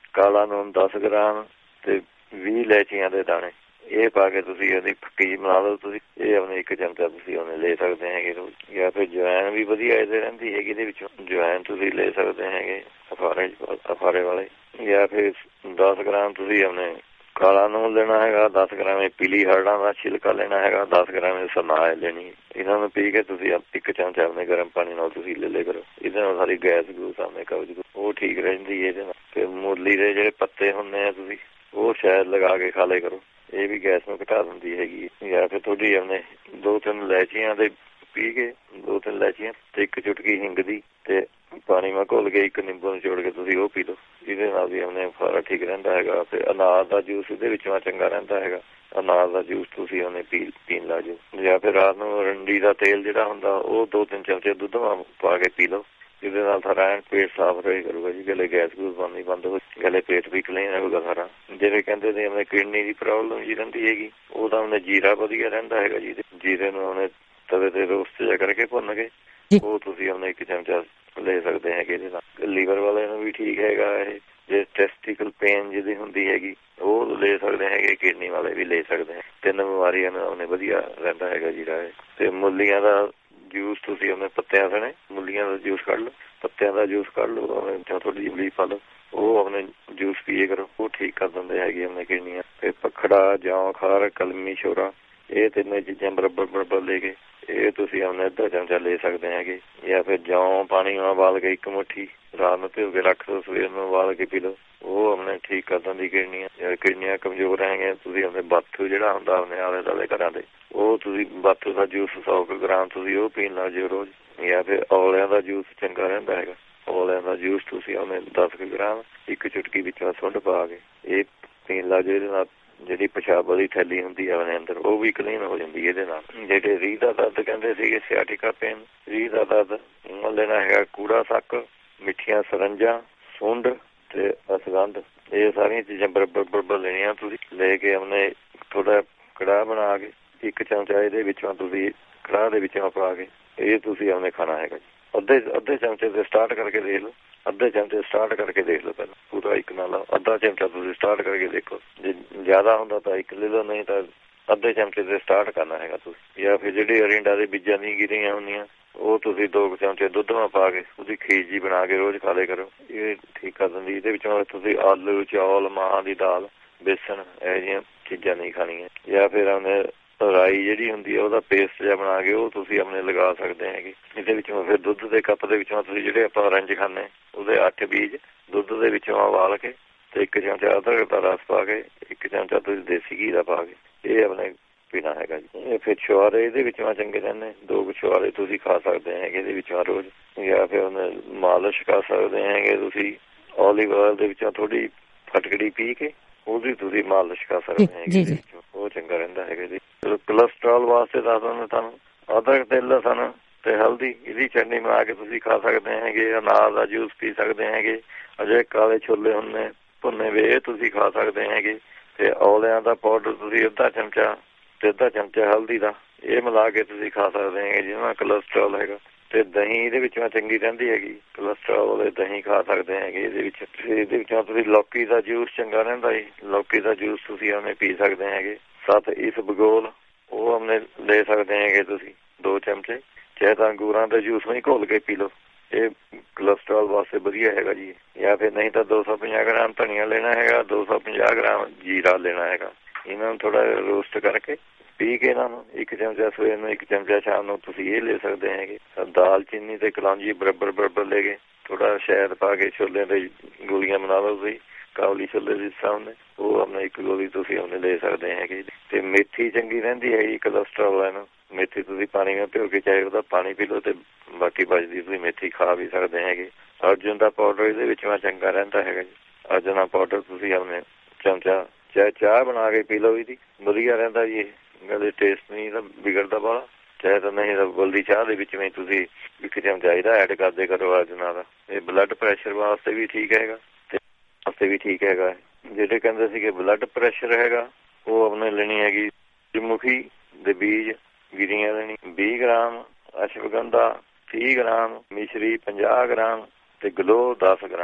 ਕਾਲਾ ਨੂਨ ਦਸ ਗ੍ਰਾਮ ਤੇ ਵੀਹ ਇਲਾਇਚੀਆਂ ਦੇ ਦਾਣੇ, ਇਹ ਪਾ ਕੇ ਤੁਸੀਂ ਉਹਦੀ ਫੱਕੀ ਬਣਾ ਲਓ ਤੁਸੀਂ। ਇਹ ਆਪਣੇ ਇੱਕ ਚਮਚਾ ਤੁਸੀਂ ਉਹਨੇ ਲੈ ਸਕਦੇ ਹੈਗੇ ਰੋਜ਼। ਜਾਂ ਫਿਰ ਜਵੈਣ ਵੀ ਵਧੀਆ ਇਹਦੇ ਰਹਿੰਦੀ ਹੈਗੀ, ਇਹਦੇ ਵਿੱਚੋਂ ਜਵੈਣ ਤੁਸੀਂ ਲੈ ਸਕਦੇ ਹੈਗੇ ਅਫਾਰੇ ਅਫਾਰੇ ਵਾਲੇ। ਜਾਂ ਫਿਰ ਦਸ ਗ੍ਰਾਮ ਤੁਸੀਂ ਆਪਣੇ ਕਾਲਾ ਨੂਨ ਲੈਣਾ ਹੈਗਾ, ਦਸ ਗ੍ਰਾਮ ਇਹ ਪੀਲੀ ਹਰੜਾਂ ਦਾ ਛਿਲਕਾ ਲੈਣਾ ਹੈਗਾ, ਦਸ ਗ੍ਰਾਮ ਸਨਾਏ ਲੈਣੀ। ਇਹਨਾਂ ਨੂੰ ਪੀ ਕੇ ਤੁਸੀਂ ਇੱਕ ਚਮਚਾ ਆਪਣੇ ਗਰਮ ਪਾਣੀ ਨਾਲ ਤੁਸੀਂ ਲੈ ਲਿਆ ਕਰੋ। ਇਹਦੇ ਨਾਲ ਸਾਰੀ ਗੈਸ ਗੂਸ ਆਪਣੇ ਕਬਜ਼ ਉਹ ਠੀਕ ਰਹਿੰਦੀ ਹੈ ਇਹਦੇ ਨਾਲ। ਤੇ ਮੂਲੀ ਦੇ ਜਿਹੜੇ ਪੱਤੇ ਹੁੰਦੇ ਆ ਤੁਸੀਂ ਉਹ ਸ਼ਾਇਦ ਲਗਾ ਕੇ ਖਾ ਲਿਆ ਕਰੋ, ਇਹ ਵੀ ਗੈਸ ਨੂੰ ਘਟਾ ਦਿੰਦੀ ਹੈਗੀ। ਜਾਂ ਫਿਰ ਤੁਹਾਡੀ ਆਪਣੇ ਦੋ ਤਿੰਨ ਇਲਾਇਚੀਆਂ ਦੇ ਪੀ ਕੇ, ਦੋ ਤਿੰਨ ਇਲਾਇਚੀਆਂ ਤੇ ਇੱਕ ਚੁਟਕੀ ਹਿੰਗ ਦੀ ਤੇ ਪਾਣੀ ਮੈਂ ਘੋਲ ਕੇ ਇੱਕ ਨਿੰਬੂ ਨਿਚੋੜ ਕੇ ਤੁਸੀਂ ਉਹ ਪੀ ਲਓ। ਇਹਦੇ ਨਾਲ ਵੀ ਆਪਣੇ ਸਾਰਾ ਠੀਕ ਰਹਿੰਦਾ ਹੈਗਾ। ਤੇ ਅਨਾਰ ਦਾ ਜੂਸ ਇਹਦੇ ਵਿੱਚੋਂ ਚੰਗਾ ਰਹਿੰਦਾ ਹੈਗਾ, ਅਨਾਰ ਦਾ ਜੂਸ ਤੁਸੀਂ ਉਹਨੇ ਪੀ ਪੀਣ ਲੱਗ ਜਾਓ। ਜਾਂ ਫਿਰ ਰਾਤ ਨੂੰ ਅਰੰਡੀ ਦਾ ਤੇਲ ਜਿਹੜਾ ਹੁੰਦਾ ਉਹ ਦੋ ਤਿੰਨ ਚਮਚੇ ਦੁੱਧ ਪਾ ਕੇ ਪੀ ਲਓ। ਜਿਹਦੇ ਨਾਲ ਸਾਰਾ ਪੇਟ ਸਾਫ਼ ਰਹੇ ਕਰੂਗਾ ਜੀ, ਗਲੇ ਗੈਸ ਗੂਸ ਬਣਨੀ ਬੰਦ ਹੋ, ਗਲੇ ਪੇਟ ਵੀ ਕਲੀਨ ਰਹੂਗਾ ਸਾਰਾ। ਜਿਹੜੇ ਕਹਿੰਦੇ ਨੇ ਆਪਣੇ ਕਿਡਨੀ ਦੀ ਪ੍ਰੋਬਲਮ ਜੀ ਰਹਿੰਦੀ ਹੈਗੀ, ਉਹਦਾ ਉਹਨੇ ਜੀਰਾ ਵਧੀਆ ਰਹਿੰਦਾ ਹੈਗਾ ਜੀ। ਜੀਰੇ ਨੂੰ ਉਹਨੇ ਤਵੇ ਤੇ ਰੋਸਟ ਜਿਹਾ ਕਰਕੇ ਭੁੰਨ ਕੇ ਉਹ ਤੁਸੀਂ ਉਹਨੇ ਇੱਕ ਚਮਚਾ ਲੈ ਸਕਦੇ ਹੈਗੇ। ਇਹਦੇ ਨਾਲ ਲੀਵਰ ਵਾਲੇ ਨੂੰ ਵੀ ਠੀਕ ਹੈਗਾ ਇਹ। ਜੇ ਟੈਸਟੀਕਲ ਪੇਨ ਜਿਹਦੀ ਹੁੰਦੀ ਹੈਗੀ ਉਹ ਲੈ ਸਕਦੇ ਹੈਗੇ, ਕਿਡਨੀ ਵਾਲੇ ਵੀ ਲੈ ਸਕਦੇ ਹੈ। ਤਿੰਨ ਬਿਮਾਰੀਆਂ ਨੂੰ ਉਹਨੇ ਵਧੀਆ ਰਹਿੰਦਾ ਹੈਗਾ ਜੀਰਾ ਇਹ। ਤੇ ਮੂਲੀਆਂ ਦਾ ਜੂਸ ਤੁਸੀਂ ਆਪਣੇ ਪੱਤਿਆਂ ਸਣੇ ਮੂਲੀਆਂ ਦਾ ਜੂਸ ਕੱਢ ਲਓ, ਪੱਤਿਆਂ ਦਾ ਜੂਸ ਕੱਢ ਲਓ, ਥੋੜੀ ਜਿਹੀ ਲੀਫ ਪਾ ਲਓ, ਉਹ ਆਪਣੇ ਜੂਸ ਪੀਏ ਕਰੋ, ਉਹ ਠੀਕ ਕਰ ਦਿੰਦੇ ਹੈਗੇ ਆਪਣੇ ਕਿਡਨੀਆਂ। ਤੇ ਪਖੜਾ, ਜੌਂ ਖਾਰ, ਕਲਮੀ ਸ਼ੋਰਾ, ਇਹ ਤਿੰਨੇ ਚੀਜ਼ਾਂ ਬਰਾਬਰ ਬਰਾਬਰ ਲੈ ਕੇ ਇਹ ਤੁਸੀਂ ਆਪਣੇ ਅੱਧਾ ਚਮਚਾ ਲੈ ਸਕਦੇ ਹੈਗੇ। ਜਾਂ ਫਿਰ ਜੌਂ ਪਾਣੀ ਨਾਲ ਉਬਾਲ ਕੇ ਇੱਕ ਮੁੱਠੀ ਰਾਤ ਨੂੰ ਭਿਓ ਕੇ ਰੱਖ ਦਿਓ, ਸਵੇਰ ਨੂੰ ਉਬਾਲ ਕੇ ਪੀ ਲਓ, ਉਹ ਆਪਣੇ ਠੀਕ ਕਰ ਦਿੰਦੀ ਕਿਡਨੀਆਂ। ਕਿਡਨੀਆਂ ਕਮਜ਼ੋਰ ਹੈਗੀਆਂ ਤੁਸੀਂ ਆਪਣੇ ਬਾਥੂ ਜਿਹੜਾ ਹੁੰਦਾ ਆਪਣੇ ਆਲੇ ਦੁਆਲੇ ਘਰਾਂ ਦੇ, ਉਹ ਤੁਸੀਂ ਬਾਥੂ ਦਾ ਜੂਸ ਸੌ ਕੁ ਗ੍ਰਾਮ ਤੁਸੀਂ ਉਹ ਪੀਣ ਲੱਗ ਜਿਓ ਰੋਜ਼। ਜਾਂ ਫਿਰ ਔਲਿਆਂ ਦਾ ਜੂਸ ਚੰਗਾ ਰਹਿੰਦਾ ਹੈਗਾ, ਔਲਿਆਂ ਦਾ ਜੂਸ ਤੁਸੀਂ ਉਹਨੇ ਦਸ ਕੁ ਗ੍ਰਾਮ ਇੱਕ ਚੁਟਕੀ ਵਿੱਚੋਂ ਸੁੰਡ ਪਾ ਕੇ ਇਹ ਪੀਣ ਲੱਗ ਜਿਓ। ਇਹਦੇ ਨਾਲ ਜਿਹੜੀ ਪਿਸ਼ਾਬ ਵਾਲੀ ਥੈਲੀ ਹੁੰਦੀ ਆ ਆਪਣੇ ਅੰਦਰ ਉਹ ਵੀ ਕਲੀਨ ਹੋ ਜਾਂਦੀ ਇਹਦੇ ਨਾਲ। ਜਿਹੜੇ ਰੀਹ ਦਾ ਦਰਦ ਕਹਿੰਦੇ ਸੀਗੇ ਸਿਆਟਿਕਾ ਪੇਨ, ਰੀਹ ਦਾ ਦਰਦ ਉਹ ਲੈਣਾ ਹੈਗਾ ਕੂੜਾ ਸੱਕ, ਮਿੱਠੀਆਂ ਸਰੰਜਾਂ, ਸੁੰਡ ਤੇ ਅਸਗੰਧ, ਇਹ ਸਾਰੀਆਂ ਚੀਜ਼ਾਂ ਬਰਾਬਰ ਬਰਾਬਰ ਲੈਣੀਆਂ ਤੁਸੀਂ। ਲੈ ਕੇ ਆਪਣੇ ਥੋੜਾ ਕੜਾਹ ਬਣਾ ਕੇ ਇੱਕ ਚਮਚਾ ਇਹਦੇ ਵਿੱਚੋਂ ਤੁਸੀਂ ਕੜਾਹ ਦੇ ਵਿੱਚੋਂ ਪਾ ਕੇ ਇਹ ਤੁਸੀਂ ਆਪਣੇ ਖਾਣਾ ਹੈਗਾ ਜੀ। ਅੱਧੇ ਅੱਧੇ ਚਮਚੇ ਤੇ ਸਟਾਰਟ ਕਰਕੇ ਦੇਖ ਲਓ, ਅੱਧੇ ਚਮਚੇ ਸਟਾਰਟ ਕਰਕੇ ਦੇਖ ਲਓ ਪਹਿਲਾਂ, ਪੂਰਾ ਇੱਕ ਨਾਲ ਅੱਧਾ ਚਮਚਾ ਤੁਸੀਂ ਸਟਾਰਟ ਕਰਕੇ ਦੇਖੋ। ਜੇ ਜ਼ਿਆਦਾ ਹੁੰਦਾ ਤਾਂ ਇੱਕ ਲੈ ਲਓ, ਨਹੀਂ ਤਾਂ ਅੱਧੇ ਚਮਚੇ ਤੇ ਸਟਾਰਟ ਕਰਨਾ ਹੈਗਾ ਤੁਸੀਂ। ਜਾਂ ਫਿਰ ਜਿਹੜੇ ਅਰਿੰਡਾ ਦੇ ਬੀਜਾਂ ਦੀਆਂ ਗਿਰੀਆਂ ਹੁੰਦੀਆਂ ਉਹ ਤੁਸੀਂ ਦੋ ਕੁ ਚਮਚੇ ਦੁੱਧ ਨਾਲ ਪਾ ਕੇ ਉਹਦੀ ਖੀਰ ਜੀ ਬਣਾ ਕੇ ਰੋਜ਼ ਖਾ ਲਿਆ ਕਰੋ, ਇਹ ਠੀਕ ਕਰ ਦਿੰਦੀ। ਇਹਦੇ ਵਿੱਚੋਂ ਤੁਸੀਂ ਆਲੂ, ਚੌਲ, ਮਾਂਹ ਦੀ ਦਾਲ, ਬੇਸਣ ਇਹੋ ਜਿਹੀਆਂ ਚੀਜ਼ਾਂ ਨਹੀਂ ਖਾਣੀਆਂ। ਜਾਂ ਫਿਰ ਉਹਨੇ ਰਾਈ ਜਿਹੜੀ ਹੁੰਦੀ ਹੈ ਉਹਦਾ ਪੇਸਟ ਜਿਹਾ ਬਣਾ ਕੇ ਉਹ ਤੁਸੀਂ ਆਪਣੇ ਲਗਾ ਸਕਦੇ ਹੈਗੇ। ਇਹਦੇ ਵਿੱਚੋਂ ਫਿਰ ਦੁੱਧ ਦੇ ਕੱਪ ਦੇ ਵਿੱਚੋਂ ਤੁਸੀਂ ਜਿਹੜੇ ਆਪਾਂ ਔਰੰਜ ਖਾਂਦੇ ਉਹਦੇ ਅੱਠ ਬੀਜ ਦੁੱਧ ਦੇ ਵਿੱਚੋਂ ਉਬਾਲ ਕੇ ਤੇ ਇੱਕ ਚਮਚਾ ਅਦਰਕ ਦਾ ਰਸ ਪਾ ਕੇ ਇੱਕ ਚਮਚਾ ਤੁਸੀਂ ਦੇਸੀ ਘੀ ਦਾ ਪਾ ਕੇ ਇਹ ਆਪਣੇ ਪੀਣਾ ਹੈਗਾ ਜੀ। ਇਹ ਫਿਰ ਛੁਹਾਰੇ ਇਹਦੇ ਵਿੱਚੋਂ ਚੰਗੇ ਰਹਿੰਦੇ, ਦੋ ਕੁ ਛੁਹਾਰੇ ਤੁਸੀਂ ਖਾ ਸਕਦੇ ਹੈਗੇ ਇਹਦੇ ਵਿੱਚੋਂ ਰੋਜ਼। ਜਾਂ ਫਿਰ ਉਹਨੇ ਮਾਲਿਸ਼ ਕਰ ਸਕਦੇ ਹੈਗੇ ਤੁਸੀਂ, ਓਲੀਵ ਆਇਲ ਦੇ ਵਿੱਚੋਂ ਥੋੜੀ ਫਟਕੜੀ ਪੀ ਕੇ ਉਹਦੀ ਤੁਸੀਂ ਮਾਲਿਸ਼ ਕਰ ਸਕਦੇ ਹੈਗੇ, ਉਹ ਚੰਗਾ ਰਹਿੰਦਾ ਹੈਗਾ ਜੀ। ਕੋਲੈਸਟਰੋਲ ਵਾਸਤੇ ਦੱਸਦਾ ਮੈਂ ਤੁਹਾਨੂੰ, ਅਦਰਕ ਤੇ ਲਸਣ ਤੇ ਹਲਦੀ ਇਹਦੀ ਚਟਨੀ ਬਣਾ ਕੇ ਤੁਸੀਂ ਖਾ ਸਕਦੇ ਹੈਗੇ। ਅਨਾਰ ਦਾ ਜੂਸ ਪੀ ਸਕਦੇ ਹੈਗੇ। ਅਜੇ ਕਾਲੇ ਛੋਲੇ ਹੁੰਦੇ ਭੁੰਨੇ ਵੇ ਤੁਸੀਂ ਖਾ ਸਕਦੇ ਹੈਗੇ। ਤੇ ਔਲਿਆਂ ਦਾ ਪਾਊਡਰ ਤੁਸੀਂ ਅੱਧਾ ਚਮਚਾ ਤੇ ਅੱਧਾ ਚਮਚਾ ਹਲਦੀ ਦਾ ਇਹ ਮਿਲਾ ਕੇ ਤੁਸੀਂ ਖਾ ਸਕਦੇ ਹੈਗੇ ਜਿਹਦੇ ਨਾਲ ਕੋਲੈਸਟਰੋਲ ਹੈਗਾ। ਤੇ ਦਹੀਂ ਇਹਦੇ ਵਿੱਚੋਂ ਚੰਗੀ ਰਹਿੰਦੀ ਹੈਗੀ, ਕੋਲੈਸਟਰੋਲ ਵਾਲੇ ਦਹੀਂ ਖਾ ਸਕਦੇ ਹੈਗੇ ਇਹਦੇ ਵਿੱਚ। ਇਹਦੇ ਵਿੱਚੋਂ ਤੁਸੀਂ ਲੌਕੀ ਦਾ ਜੂਸ ਚੰਗਾ ਰਹਿੰਦਾ ਜੀ, ਲੌਕੀ ਦਾ ਜੂਸ ਤੁਸੀਂ ਉਹਨੇ ਪੀ ਸਕਦੇ ਹੈਗੇ। ਸੱਤ ਇਸਬਗੋਲ ਉਹ ਆਪਣੇ ਲੈ ਸਕਦੇ ਹੈਗੇ ਤੁਸੀਂ ਦੋ ਚਮਚੇ, ਚਾਹੇ ਤਾਂ ਅੰਗੂਰਾਂ ਦੇ ਜੂਸ ਨਹੀਂ ਘੋਲ ਕੇ ਪੀ ਲਓ, ਇਹ ਕੋਲੈਸਟਰੋਲ ਵਾਸਤੇ ਵਧੀਆ ਹੈਗਾ ਜੀ। ਜਾਂ ਫਿਰ ਨਹੀਂ ਤਾਂ ਦੋ ਸੌ ਪੰਜਾਹ ਗ੍ਰਾਮ ਧਨੀਆ ਲੈਣਾ ਹੈਗਾ, ਦੋ ਸੌ ਪੰਜਾਹ ਗ੍ਰਾਮ ਜੀਰਾ ਲੈਣਾ ਹੈਗਾ। ਇਹਨਾਂ ਨੂੰ ਥੋੜਾ ਰੋਸਟ ਕਰਕੇ ਪੀ ਕੇ ਇਹਨਾਂ ਨੂੰ ਇੱਕ ਚਮਚਾ ਸਵੇਰ ਨੂੰ ਇੱਕ ਚਮਚਾ ਸ਼ਾਮ ਨੂੰ ਤੁਸੀਂ ਇਹ ਲੈ ਸਕਦੇ ਹੈਗੇ। ਦਾਲ ਚੀਨੀ ਤੇ ਕਲੌਂਜੀ ਬਰਾਬਰ ਬਰਾਬਰ ਲੈ ਕੇ ਥੋੜਾ ਸ਼ਹਿਦ ਪਾ ਕੇ ਛੋਲੇ ਦੇ ਗੋਲੀਆਂ ਬਣਾ ਲਓ ਤੁਸੀਂ, ਕਾਬਲੀ ਛੋਲੇ ਦੇ ਸਾਹਮਣੇ ਉਹ ਆਪਣਾ ਇੱਕ ਗੋਲੀ ਤੁਸੀਂ ਉਹਨੇ ਲੈ ਸਕਦੇ ਹੈਗੇ। ਤੇ ਮੇਥੀ ਚੰਗੀ ਰਹਿੰਦੀ ਹੈ ਜੀ ਕੋਲੈਸਟਰੋਲ ਵਾਲਿਆਂ ਨੂੰ, ਮੇਥੀ ਤੁਸੀਂ ਪਾਣੀ ਨਾਲ ਭਿਓ ਕੇ ਚਾਹੇ ਉਹਦਾ ਪਾਣੀ ਪੀ ਲਓ ਤੇ ਬਾਕੀ ਬਚਦੀ ਤੁਸੀਂ ਮੇਥੀ ਖਾ ਵੀ ਸਕਦੇ ਹੈਗੇ। ਅਰਜੁਨ ਦਾ ਪਾਊਡਰ ਇਹਦੇ ਵਿੱਚ ਚੰਗਾ ਰਹਿੰਦਾ ਹੈਗਾ ਜੀ। ਅਰਜੁਨ ਦਾ ਪਾਊਡਰ ਤੁਸੀਂ ਆਪਣੇ ਚਮਚਾ ਚਾਹੇ ਚਾਹ ਬਣਾ ਕੇ ਪੀ ਲਓ, ਇਹਦੀ ਵਧੀਆ ਰਹਿੰਦਾ ਜੀ। ਇਹ ਟੇਸਟ ਨਹੀਂ ਤਾਂ ਵਿਗੜਦਾ ਬਾਹਲਾ, ਚਾਹੇ ਤਾਂ ਨਹੀਂ ਤਾਂ ਬਲਦੀ ਚਾਹ ਦੇ ਵਿੱਚ ਵੀ ਤੁਸੀਂ ਇੱਕ ਚਮਚਾ ਇਹਦਾ ਐਡ ਕਰਦੇ ਕਰੋ ਅਰਜੁਨਾ ਦਾ। ਇਹ ਬਲੱਡ ਪ੍ਰੈਸ਼ਰ ਵਾਸਤੇ ਵੀ ਠੀਕ ਹੈਗਾ ਤੇ ਵਾਸਤੇ ਵੀ ਠੀਕ ਹੈਗਾ। ਜਿਹੜੇ ਕਹਿੰਦੇ ਸੀਗੇ ਬਲੱਡ ਪ੍ਰੈਸ਼ਰ ਹੈਗਾ ਉਹ ਆਪਣੇ ਲੈਣੀ ਹੈਗੀ ਸੂਰਜਮੁਖੀ ਦੇ ਬੀਜ ਗਿਰੀਆਂ ਲੈਣੀ ਵੀਹ ਗ੍ਰਾਮ, ਅਸ਼ਵਗੰਧਾ ਤੀਹ ਗ੍ਰਾਮ, ਮਿਸ਼ਰੀ ਪੰਜਾਹ ਗ੍ਰਾਮ ਤੇ ਗਲੋ ਦਸ ਗ੍ਰਾਮ।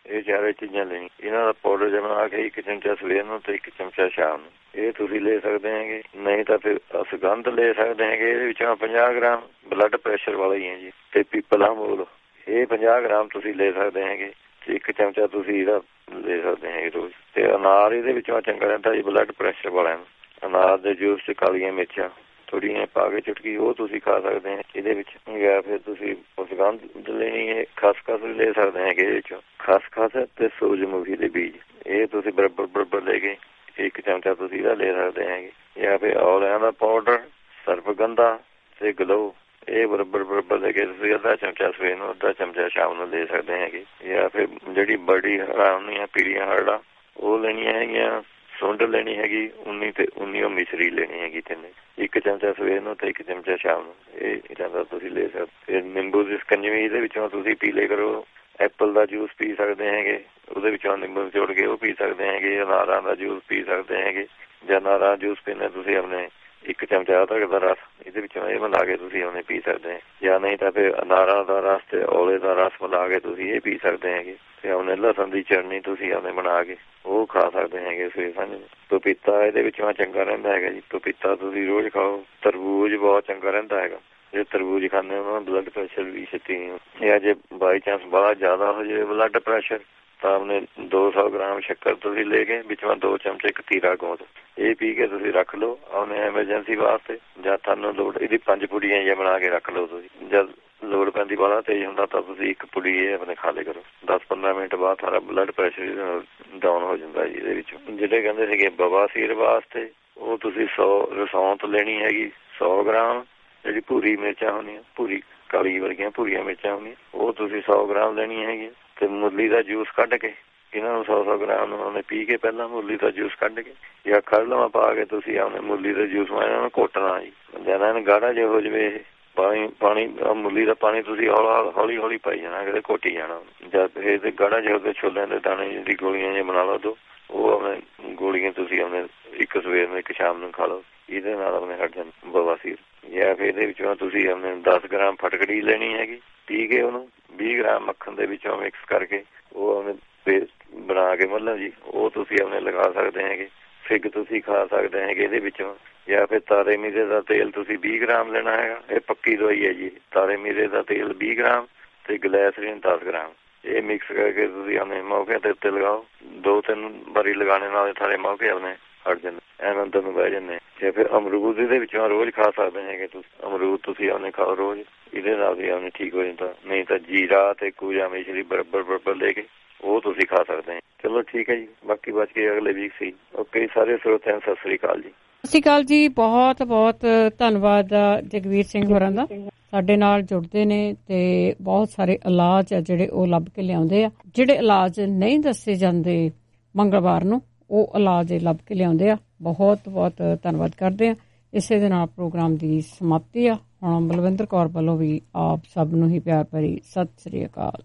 ਇਹ ਚਾਰੇ ਚੀਜ਼ਾਂ ਲੈਣੀ। ਇਹਨਾਂ ਦਾ ਪਾਊਡਰ ਜਿਹਾ ਬਣਾ ਕੇ ਇੱਕ ਚਮਚਾ ਸਵੇਰ ਨੂੰ ਤੇ ਇੱਕ ਚਮਚਾ ਸ਼ਾਮ ਨੂੰ ਇਹ ਤੁਸੀਂ ਲੈ ਸਕਦੇ ਹੈਗੇ। ਨਹੀਂ ਤਾਂ ਫਿਰ ਸੁਗੰਧ ਲੈ ਸਕਦੇ ਹੈਗੇ। ਇਹਦੇ ਵਿੱਚੋਂ ਪੰਜਾਹ ਗ੍ਰਾਮ ਬਲੱਡ ਪ੍ਰੈਸ਼ਰ ਵਾਲਾ ਹੀ ਹੈ ਜੀ ਤੇ ਪੀਪਲਾ ਮੂਲ ਇਹ ਪੰਜਾਹ ਗ੍ਰਾਮ ਤੁਸੀਂ ਲੈ ਸਕਦੇ ਹੈਗੇ। ਇੱਕ ਚਮਚਾ ਤੁਸੀਂ ਇਹਦਾ ਲੈ ਸਕਦੇ ਹੈਗੇ ਰੋਜ਼। ਤੇ ਅਨਾਰ ਇਹਦੇ ਵਿੱਚੋਂ ਚੰਗਾ ਰਹਿੰਦਾ ਜੀ ਬਲੱਡ ਪ੍ਰੈਸ਼ਰ ਵਾਲਿਆਂ ਨੂੰ। ਅਨਾਰ ਦੇ ਜੂਸ ਚ ਕਾਲੀਆਂ ਮਿਰਚਾਂ ਥੋੜ੍ਹੀਆਂ ਪਾ ਕੇ ਚੁਟਕੀ ਉਹ ਤੁਸੀਂ ਖਾ ਸਕਦੇ ਹੈ ਇਹਦੇ ਵਿੱਚ। ਜਾਂ ਫਿਰ ਤੁਸੀਂ ਸੁਗੰਧ ਲੈਣੀ ਹੈ ਖਸਖਸ ਵੀ ਲੈ ਸਕਦੇ ਹੈਗੇ ਇਹਦੇ ਵਿੱਚੋਂ। ਖਸਖਸ ਤੇ ਸੂਰਜਮੁਖੀ ਦੇ ਬੀਜ ਇਹ ਤੁਸੀਂ ਬਰਾਬਰ ਬਰਾਬਰ ਲੈ ਕੇ ਇੱਕ ਚਮਚਾ ਤੁਸੀਂ ਇਹਦਾ ਲੈ ਸਕਦੇ ਹੈਗੇ। ਜਾਂ ਫਿਰ ਔਲਿਆਂ ਦਾ ਪਾਊਡਰ ਸਰਪਗੰਧਾ ਤੇ ਗਲੋ ਇਹ ਬਰਾਬਰ ਬਰਾਬਰ ਲੈ ਕੇ ਤੁਸੀਂ ਅੱਧਾ ਚਮਚਾ ਸਵੇਰ ਨੂੰ ਅੱਧਾ ਚਮਚਾ ਸ਼ਾਮ ਨੂੰ ਲੈ ਸਕਦੇ ਹੈਗੇ। ਜਾਂ ਫਿਰ ਜਿਹੜੀ ਬੜੀ ਹਰੜਾਂ ਹੁੰਦੀਆਂ ਪੀਲੀਆਂ ਹਰੜਾਂ ਉਹ ਲੈਣੀਆਂ ਹੈਗੀਆਂ। ਸੁੰਡ ਲੈਣੀ ਹੈਗੀ ਉਨੀ ਤੇ ਉਨੀ ਉਹ ਮਿਸ਼ਰੀ ਲੈਣੀ ਹੈਗੀ ਤਿੰਨੇ ਇੱਕ ਚਮਚਾ ਸਵੇਰ ਨੂੰ ਤੇ ਇੱਕ ਚਮਚਾ ਸ਼ਾਮ ਨੂੰ ਇਹ ਚਮਚਾ ਤੁਸੀਂ ਲੈ ਸਕਦੇ। ਫਿਰ ਨਿੰਬੂ ਦੀ ਸਕੰਜਵੀ ਇਹਦੇ ਵਿੱਚੋਂ ਤੁਸੀਂ ਪੀ ਲਿਆ ਕਰੋ। ਐਪਲ ਦਾ ਜੂਸ ਪੀ ਸਕਦੇ ਹੈਗੇ ਉਹਦੇ ਵਿੱਚੋਂ ਨਿੰਬੂ ਜੋੜ ਕੇ ਉਹ ਪੀ ਸਕਦੇ ਹੈਗੇ। ਅਨਾਰਾਂ ਦਾ ਜੂਸ ਪੀ ਸਕਦੇ ਹੈਗੇ। ਜਾਂ ਅਨਾਰਾਂ ਜੂਸ ਪੀਣਾ ਤੁਸੀਂ ਆਪਣੇ ਇੱਕ ਚਮਚਾ ਅਦਰਕ ਦਾ ਰਸ ਇਹਦੇ ਵਿੱਚੋਂ ਇਹ ਮਿਲਾ ਕੇ ਤੁਸੀਂ ਉਹਨੇ ਪੀ ਸਕਦੇ ਹੈ। ਜਾਂ ਨਹੀਂ ਤਾਂ ਫਿਰ ਅਨਾਰਾਂ ਦਾ ਰਸ ਤੇ ਔਲੇ ਦਾ ਰਸ ਮਿਲਾ ਕੇ ਤੁਸੀਂ ਇਹ ਪੀ ਸਕਦੇ ਹੈਗੇ। ਤੇ ਉਹਨੇ ਲਸਣ ਦੀ ਚਟਨੀ ਤੁਸੀਂ ਉਹਨੇ ਬਣਾ ਕੇ ਉਹ ਖਾ ਸਕਦੇ ਹੈਗੇ ਸਵੇਰ ਸਾਂਝ। ਪਪੀਤਾ ਇਹਦੇ ਵਿੱਚੋਂ ਚੰਗਾ ਰਹਿੰਦਾ ਹੈਗਾ ਜੀ। ਪਪੀਤਾ ਤੁਸੀਂ ਰੋਜ਼ ਖਾਓ। ਤਰਬੂਜ ਬਹੁਤ ਚੰਗਾ ਰਹਿੰਦਾ ਹੈਗਾ। ਜੇ ਤਰਬੂਜ ਖਾਂਦੇ ਉਹਨਾਂ ਦਾ ਬਲੱਡ ਪ੍ਰੈਸ਼ਰ ਵੀ ਛੇਤੀ ਨਹੀਂ। ਜਾਂ ਜੇ ਬਾਈ ਚਾਂਸ ਬੜਾ ਜ਼ਿਆਦਾ ਹੋ ਜਾਵੇ ਬਲੱਡ ਪ੍ਰੈਸ਼ਰ ਤਾਂ ਉਹਨੇ ਦੋ ਸੌ ਗ੍ਰਾਮ ਸ਼ੱਕਰ ਤੁਸੀਂ ਲੈ ਕੇ ਵਿੱਚੋਂ ਦੋ ਚਮਚੇ ਕਤੀਰਾ ਗੋਂਦ ਇਹ ਪੀ ਕੇ ਤੁਸੀਂ ਰੱਖ ਲਓ ਉਹਨੇ ਐਮਰਜੈਂਸੀ ਵਾਸਤੇ। ਜਾਂ ਤੁਹਾਨੂੰ ਲੋੜ ਇਹਦੀ ਪੰਜ ਪੁੜੀਆਂ ਜਿਹੀਆਂ ਬਣਾ ਕੇ ਰੱਖ ਲਓ ਤੁਸੀਂ। ਜਦ ਲੋੜ ਪੈਂਦੀ ਵਾਲਾ ਤੇਜ਼ ਹੁੰਦਾ ਤਾਂ ਤੁਸੀਂ ਇੱਕ ਪੁੜੀ ਇਹ ਆਪਣੇ ਖਾ ਲਿਆ ਕਰੋ। ਦਸ ਪੰਦਰਾਂ ਮਿੰਟ ਬਾਅਦ ਸਾਰਾ ਬਲੱਡ ਪ੍ਰੈਸ਼ਰ ਡਾਊਨ ਹੋ ਜਾਂਦਾ ਜੀ। ਇਹਦੇ ਵਿੱਚ ਜਿਹੜੇ ਕਹਿੰਦੇ ਸੀਗੇ ਬਵਾਸੀਰ ਵਾਸਤੇ ਉਹ ਤੁਸੀਂ ਸੌ ਰਸੌਂਤ ਲੈਣੀ ਹੈਗੀ ਸੌ ਗ੍ਰਾਮ। ਜਿਹੜੀ ਭੂਰੀ ਮਿਰਚਾਂ ਹੁੰਦੀਆਂ ਭੂਰੀ ਕਾਲੀ ਵਰਗੀਆਂ ਭੂਰੀਆਂ ਮਿਰਚਾਂ ਹੁੰਦੀਆਂ ਉਹ ਤੁਸੀਂ ਸੌ ਗ੍ਰਾਮ ਲੈਣੀਆਂ ਹੈਗੀਆਂ। ਤੇ ਮੁਰਲੀ ਦਾ ਜੂਸ ਕੱਢ ਕੇ ਇਹਨਾਂ ਨੂੰ ਸੌ ਸੌ ਗ੍ਰਾਮ ਨੂੰ ਉਹਨੇ ਪੀ ਕੇ ਪਹਿਲਾਂ ਮੁਰਲੀ ਦਾ ਜੂਸ ਕੱਢ ਕੇ ਜਾਂ ਖੜਲਵਾਂ ਪਾ ਕੇ ਤੁਸੀਂ ਆਪਣੇ ਮੁਰਲੀ ਦਾ ਜੂਸ ਇਹਨਾਂ ਨੂੰ ਘੋਟਣਾ ਜੀ। ਜਿਆਦਾ ਇਹਨੂੰ ਗਾੜਾ ਜਿਹਾ ਹੋ ਜਾਵੇ ਇਹ ਪਾਣੀ ਪਾਣੀ ਮੁਰਲੀ ਦਾ ਪਾਣੀ ਤੁਸੀਂ ਹੌਲਾ ਹੌਲੀ ਹੌਲੀ ਪਾਈ ਜਾਣਾ ਕਿਤੇ ਘੋਟੀ ਜਾਣਾ। ਜਦ ਇਹ ਤੇ ਗਾੜਾ ਜਿਹਾ ਉਹਦੇ ਛੋਲਿਆਂ ਦੇ ਦਾਣੇ ਜਿਹੜੀ ਗੋਲੀਆਂ ਜਿਹੀਆਂ ਬਣਾ ਲਓ ਦੋ ਉਹ ਆਪਣੇ ਗੋਲੀਆਂ ਤੁਸੀਂ ਆਪਣੇ ਇੱਕ ਸਵੇਰ ਨੂੰ ਇੱਕ ਸ਼ਾਮ ਨੂੰ ਖਾ ਲਓ। ਇਹਦੇ ਨਾਲ ਆਪਣੇ ਹਟ ਜਾਂਦਾ ਬਵਾਸੀਰ। ਜਾਂ ਫਿਰ ਇਹਦੇ ਵਿੱਚੋਂ ਤੁਸੀਂ ਆਪਣੇ ਦਸ ਗ੍ਰਾਮ ਫਟਕੜੀ ਲੈਣੀ ਹੈਗੀ ਪੀ ਕੇ ਉਹਨੂੰ ਵੀਹ ਗ੍ਰਾਮ ਮੱਖਣ ਦੇ ਵਿੱਚੋਂ ਮਿਕਸ ਕਰਕੇ ਉਹ ਆਪਣੇ ਪੇਸਟ ਬਣਾ ਕੇ ਮਤਲਬ ਜੀ ਉਹ ਤੁਸੀਂ ਆਪਣੇ ਲਗਾ ਸਕਦੇ ਹੈਗੇ। ਫਿਗ ਤੁਸੀਂ ਖਾ ਸਕਦੇ ਹੈਗੇ ਇਹਦੇ ਵਿੱਚੋਂ। ਜਾਂ ਫਿਰ ਤਾਰੇ ਮੀਰੇ ਦਾ ਤੇਲ ਤੁਸੀਂ ਵੀਹ ਗ੍ਰਾਮ ਲੈਣਾ ਹੈਗਾ। ਇਹ ਪੱਕੀ ਦਵਾਈ ਹੈ ਜੀ। ਤਾਰੇ ਮੀਰੇ ਦਾ ਤੇਲ ਵੀਹ ਗ੍ਰਾਮ ਤੇ ਗਲੈਸਰੀਨ ਦਸ ਗ੍ਰਾਮ ਇਹ ਮਿਕਸ ਕਰਕੇ ਤੁਸੀਂ ਆਪਣੇ ਮੌਕੇ ਦੇ ਉੱਤੇ ਲਗਾਓ। ਦੋ ਤਿੰਨ ਵਾਰੀ ਲਗਾਉਣੇ ਨਾਲ ਸਾਰੇ ਮੌਕੇ ਆਪਣੇ ਹਟ ਜਾਂਦੇ ਐਵੇਂ ਅੰਦਰ ਨੂੰ ਬਹਿ ਜਾਂਦੇ। ਜਾਂ ਫਿਰ ਅਮਰੂਦ ਇਹਦੇ ਵਿੱਚੋਂ ਰੋਜ਼ ਖਾ ਸਕਦੇ ਹੈਗੇ ਤੁਸੀਂ। ਅਮਰੂਦ ਤੁਸੀਂ ਉਹਨੇ ਖਾਓ ਰੋਜ਼ ਇਹਦੇ ਨਾਲ ਵੀ ਉਹਨੇ ਠੀਕ ਹੋ ਜਾਂਦਾ। ਨਹੀਂ ਤਾਂ ਜੀਰਾ ਤੇ ਕੂਜਾ ਮਿਸ਼ਰੀ ਬਰਾਬਰ ਬਰਾਬਰ ਲੈ ਕੇ ਉਹ ਤੁਸੀਂ ਖਾ ਸਕਦੇ। ਚਲੋ ਠੀਕ ਹੈ ਜੀ। ਬਾਕੀ ਬਚ ਕੇ ਅਗਲੇ ਵੀਕ ਸੀ। ਓਕੇ ਸਾਰੇ ਸਰੋਤਿਆਂ ਨੂੰ ਸਤਿ ਸ੍ਰੀ ਅਕਾਲ ਜੀ। ਸਤਿ ਸ਼੍ਰੀ ਅਕਾਲ ਜੀ। ਬਹੁਤ ਬਹੁਤ ਧੰਨਵਾਦ ਜਗਵੀਰ ਸਿੰਘ ਹੋਰਾਂ ਦਾ ਸਾਡੇ ਨਾਲ ਜੁੜਦੇ ਨੇ ਤੇ ਬਹੁਤ ਸਾਰੇ ਇਲਾਜ ਆ ਜਿਹੜੇ ਉਹ ਲੱਭ ਕੇ ਲਿਆਉਂਦੇ ਆ। ਜਿਹੜੇ ਇਲਾਜ ਨਹੀਂ ਦੱਸੇ ਜਾਂਦੇ ਮੰਗਲਵਾਰ ਨੂੰ ਉਹ ਇਲਾਜ ਲੱਭ ਕੇ ਲਿਆਉਂਦੇ ਆ। ਬਹੁਤ ਬਹੁਤ ਧੰਨਵਾਦ ਕਰਦੇ ਆ। ਇਸੇ ਦੇ ਨਾਲ ਪ੍ਰੋਗਰਾਮ ਦੀ ਸਮਾਪਤੀ ਆ। ਹੁਣ ਬਲਵਿੰਦਰ ਕੌਰ ਵੱਲੋਂ ਵੀ ਆਪ ਸਭ ਨੂੰ ਹੀ ਪਿਆਰ ਭਰੀ ਸਤਿ ਸ੍ਰੀ ਅਕਾਲ।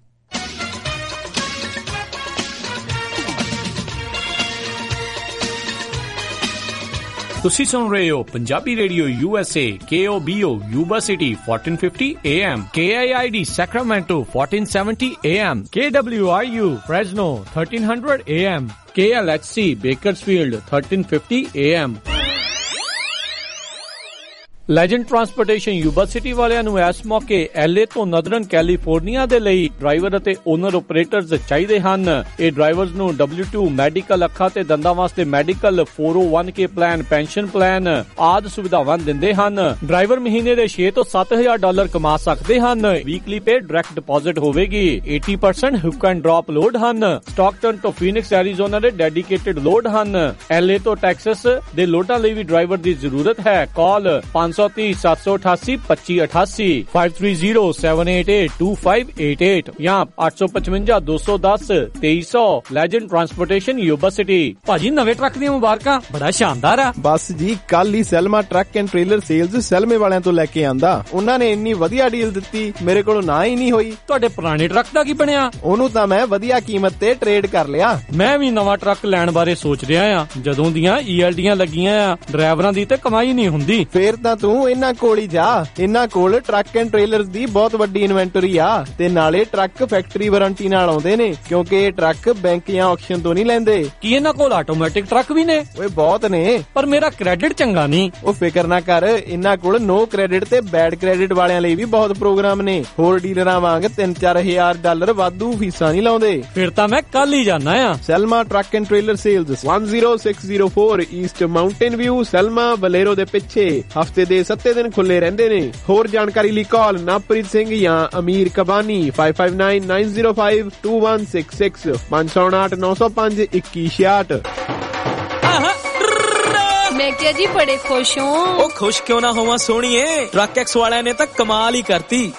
ਤੁਸੀਂ ਸੁਣ ਰਹੇ ਹੋ Punjabi radio U S A K O B O Yuba City fourteen fifty A M K I I D Sacramento fourteen seventy A M K W R U Fresno thirteen hundred A M K L H C Bakersfield thirteen fifty A M legend transportation Yuba City ਵਾਲਿਆਂ ਨੂੰ ਇਸ ਮੌਕੇ LA ਤੋਂ ਨਦਰਨ California ਦੇ ਲਈ driver ਅਤੇ owner operators ਚਾਹੀਦੇ ਹਨ। ਇਹ ਡਰਾਈਵਰਸ ਨੂੰ ਡਬਲਿਊ ਟੂ ਮੈਡੀਕਲ ਅੱਖਾਂ ਤੇ ਦੰਦਾਂ ਵਾਸਤੇ medical four oh one K plan pension plan ਆਦਿ ਸੁਵਿਧਾਵਾਂ ਦਿੰਦੇ ਹਨ। ਡਰਾਈਵਰ ਮਹੀਨੇ ਦੇ ਛੇ ਤੋਂ ਸੱਤ ਹਜ਼ਾਰ ਡਾਲਰ ਕਮਾ ਸਕਦੇ ਹਨ। ਵੀਕਲੀ ਪੇ ਡਾਇਰੈਕਟ ਡਿਪੋਜ਼ਿਟ ਹੋਵੇਗੀ। eighty percent hook and drop load ਹਨ। ਸਟਾਕਟਨ ਤੋਂ ਫੀਨਿਕਸ ਐਰੀਜ਼ੋਨਾ ਦੇ ਡੈਡੀਕੇਟਡ ਲੋਡ ਹਨ। ਐਲਏ ਤੋਂ ਟੈਕਸਸ ਦੇ ਲੋਡਾਂ ਲਈ ਵੀ ਡਰਾਈਵਰ ਦੀ ਜ਼ਰੂਰਤ ਹੈ। Call five zero three seven eight eight twenty eighty five three zero seven eight eight two five eight eight ਜਾਂ eight five five two one zero twenty six hundred legend transportation Yuba City. ਭਾਜੀ ਨਵੇਂ truck ਦੀਆਂ ਮੁਬਾਰਕਾਂ। ਬੜਾ ਸ਼ਾਨਦਾਰ ਆ। ਬਸ ਜੀ ਕੱਲ ਹੀ Selma truck and trailer sales ਸੈਲਮੇ ਵਾਲਿਆਂ ਤੋਂ ਲੈ ਕੇ ਆਂਦਾ। ਉਹਨਾਂ ਨੇ ਇੰਨੀ ਵਧੀਆ ਡੀਲ ਦਿੱਤੀ ਮੇਰੇ ਕੋਲ ਨਾ ਹੀ ਨਹੀਂ ਹੋਈ। ਤੁਹਾਡੇ ਪੁਰਾਣੇ ਟਰੱਕ ਦਾ ਕੀ ਬਣਿਆ? ਉਹਨੂੰ ਤਾਂ ਮੈਂ ਵਧੀਆ ਕੀਮਤ ਤੇ ਟ੍ਰੇਡ ਕਰ ਲਿਆ। ਮੈਂ ਵੀ ਨਵਾਂ ਟਰੱਕ ਲੈਣ ਬਾਰੇ ਸੋਚ ਰਿਹਾ ਆ। ਜਦੋਂ ਦੀਆਂ ਈ ਐਲ ਡੀਆਂ ਲੱਗੀਆਂ ਆ ਡਰਾਈਵਰਾਂ ਦੀ ਤੇ ਕਮਾਈ ਨਹੀਂ ਹੁੰਦੀ। ਫੇਰ ਤਾਂ ਤੂੰ ਇਹਨਾਂ ਕੋਲ ਹੀ ਜਾ। ਇਹਨਾਂ ਕੋਲ ਟਰੱਕ ਐਂਡ ਟ੍ਰੇਲਰਸ ਦੀ ਬਹੁਤ ਵੱਡੀ ਇਨਵੈਂਟਰੀ ਆ ਤੇ ਨਾਲੇ ਟਰੱਕ ਫੈਕਟਰੀ ਵਾਰੰਟੀ ਨਾਲ ਆਉਂਦੇ ਨੇ, ਕਿਉਂਕਿ ਇਹ ਟਰੱਕ ਬੈਂਕ ਜਾਂ ਆਕਸ਼ਨ ਤੋਂ ਨਹੀਂ ਲੈਂਦੇ। ਕੀ ਇਹਨਾਂ ਕੋਲ ਆਟੋਮੈਟਿਕ ਟਰੱਕ ਵੀ ਨੇ? ਓਏ ਬਹੁਤ ਨੇ, ਪਰ ਮੇਰਾ ਕ੍ਰੈਡਿਟ ਚੰਗਾ ਨਹੀਂ। ਉਹ ਫਿਕਰ ਨਾ ਕਰ, ਇਹਨਾਂ ਕੋਲ ਨੋ ਕ੍ਰੈਡਿਟ ਤੇ ਬੈਡ ਕ੍ਰੈਡਿਟ ਵਾਲਿਆਂ ਲਈ ਵੀ ਬਹੁਤ ਪ੍ਰੋਗਰਾਮ ਨੇ। ਹੋਰ ਡੀਲਰਾਂ ਵਾਂਗ ਤਿੰਨ ਚਾਰ ਹਜ਼ਾਰ ਡਾਲਰ ਵਾਧੂ ਫੀਸਾਂ ਨਹੀਂ ਲਾਉਂਦੇ। ਫਿਰ ਤਾਂ ਮੈਂ ਕੱਲ ਹੀ ਜਾਣਾ ਆ। Selma truck and trailer sales one zero six zero four east mountain view, Selma Bolero ਦੇ ਪਿੱਛੇ। ਹਫਤੇ ਦੇ ਸੱਤੇ ਦਿਨ ਖੁੱਲੇ ਰਹਿੰਦੇ ਨੇ। ਹੋਰ ਜਾਣਕਾਰੀ ਲਈ ਕਾਲ ਨਵਪ੍ਰੀਤ ਸਿੰਘ ਜਾਂ ਅਮੀਰ ਕਬਾਨੀ five five nine nine zero five two one six six five zero eight nine zero five one one six eight। ਮੈਂ ਕਿਹਾ ਜੀ ਬੜੇ ਖੁਸ਼ ਹਾਂ। ਉਹ ਖੁਸ਼ ਕਿਉਂ ਨਾ ਹੋਵਾਂ ਸੋਹਣੀਏ, ਟਰੱਕ ਐਕਸ ਵਾਲਿਆਂ ਨੇ ਤਾਂ ਕਮਾਲ ਹੀ ਕਰਤੀ।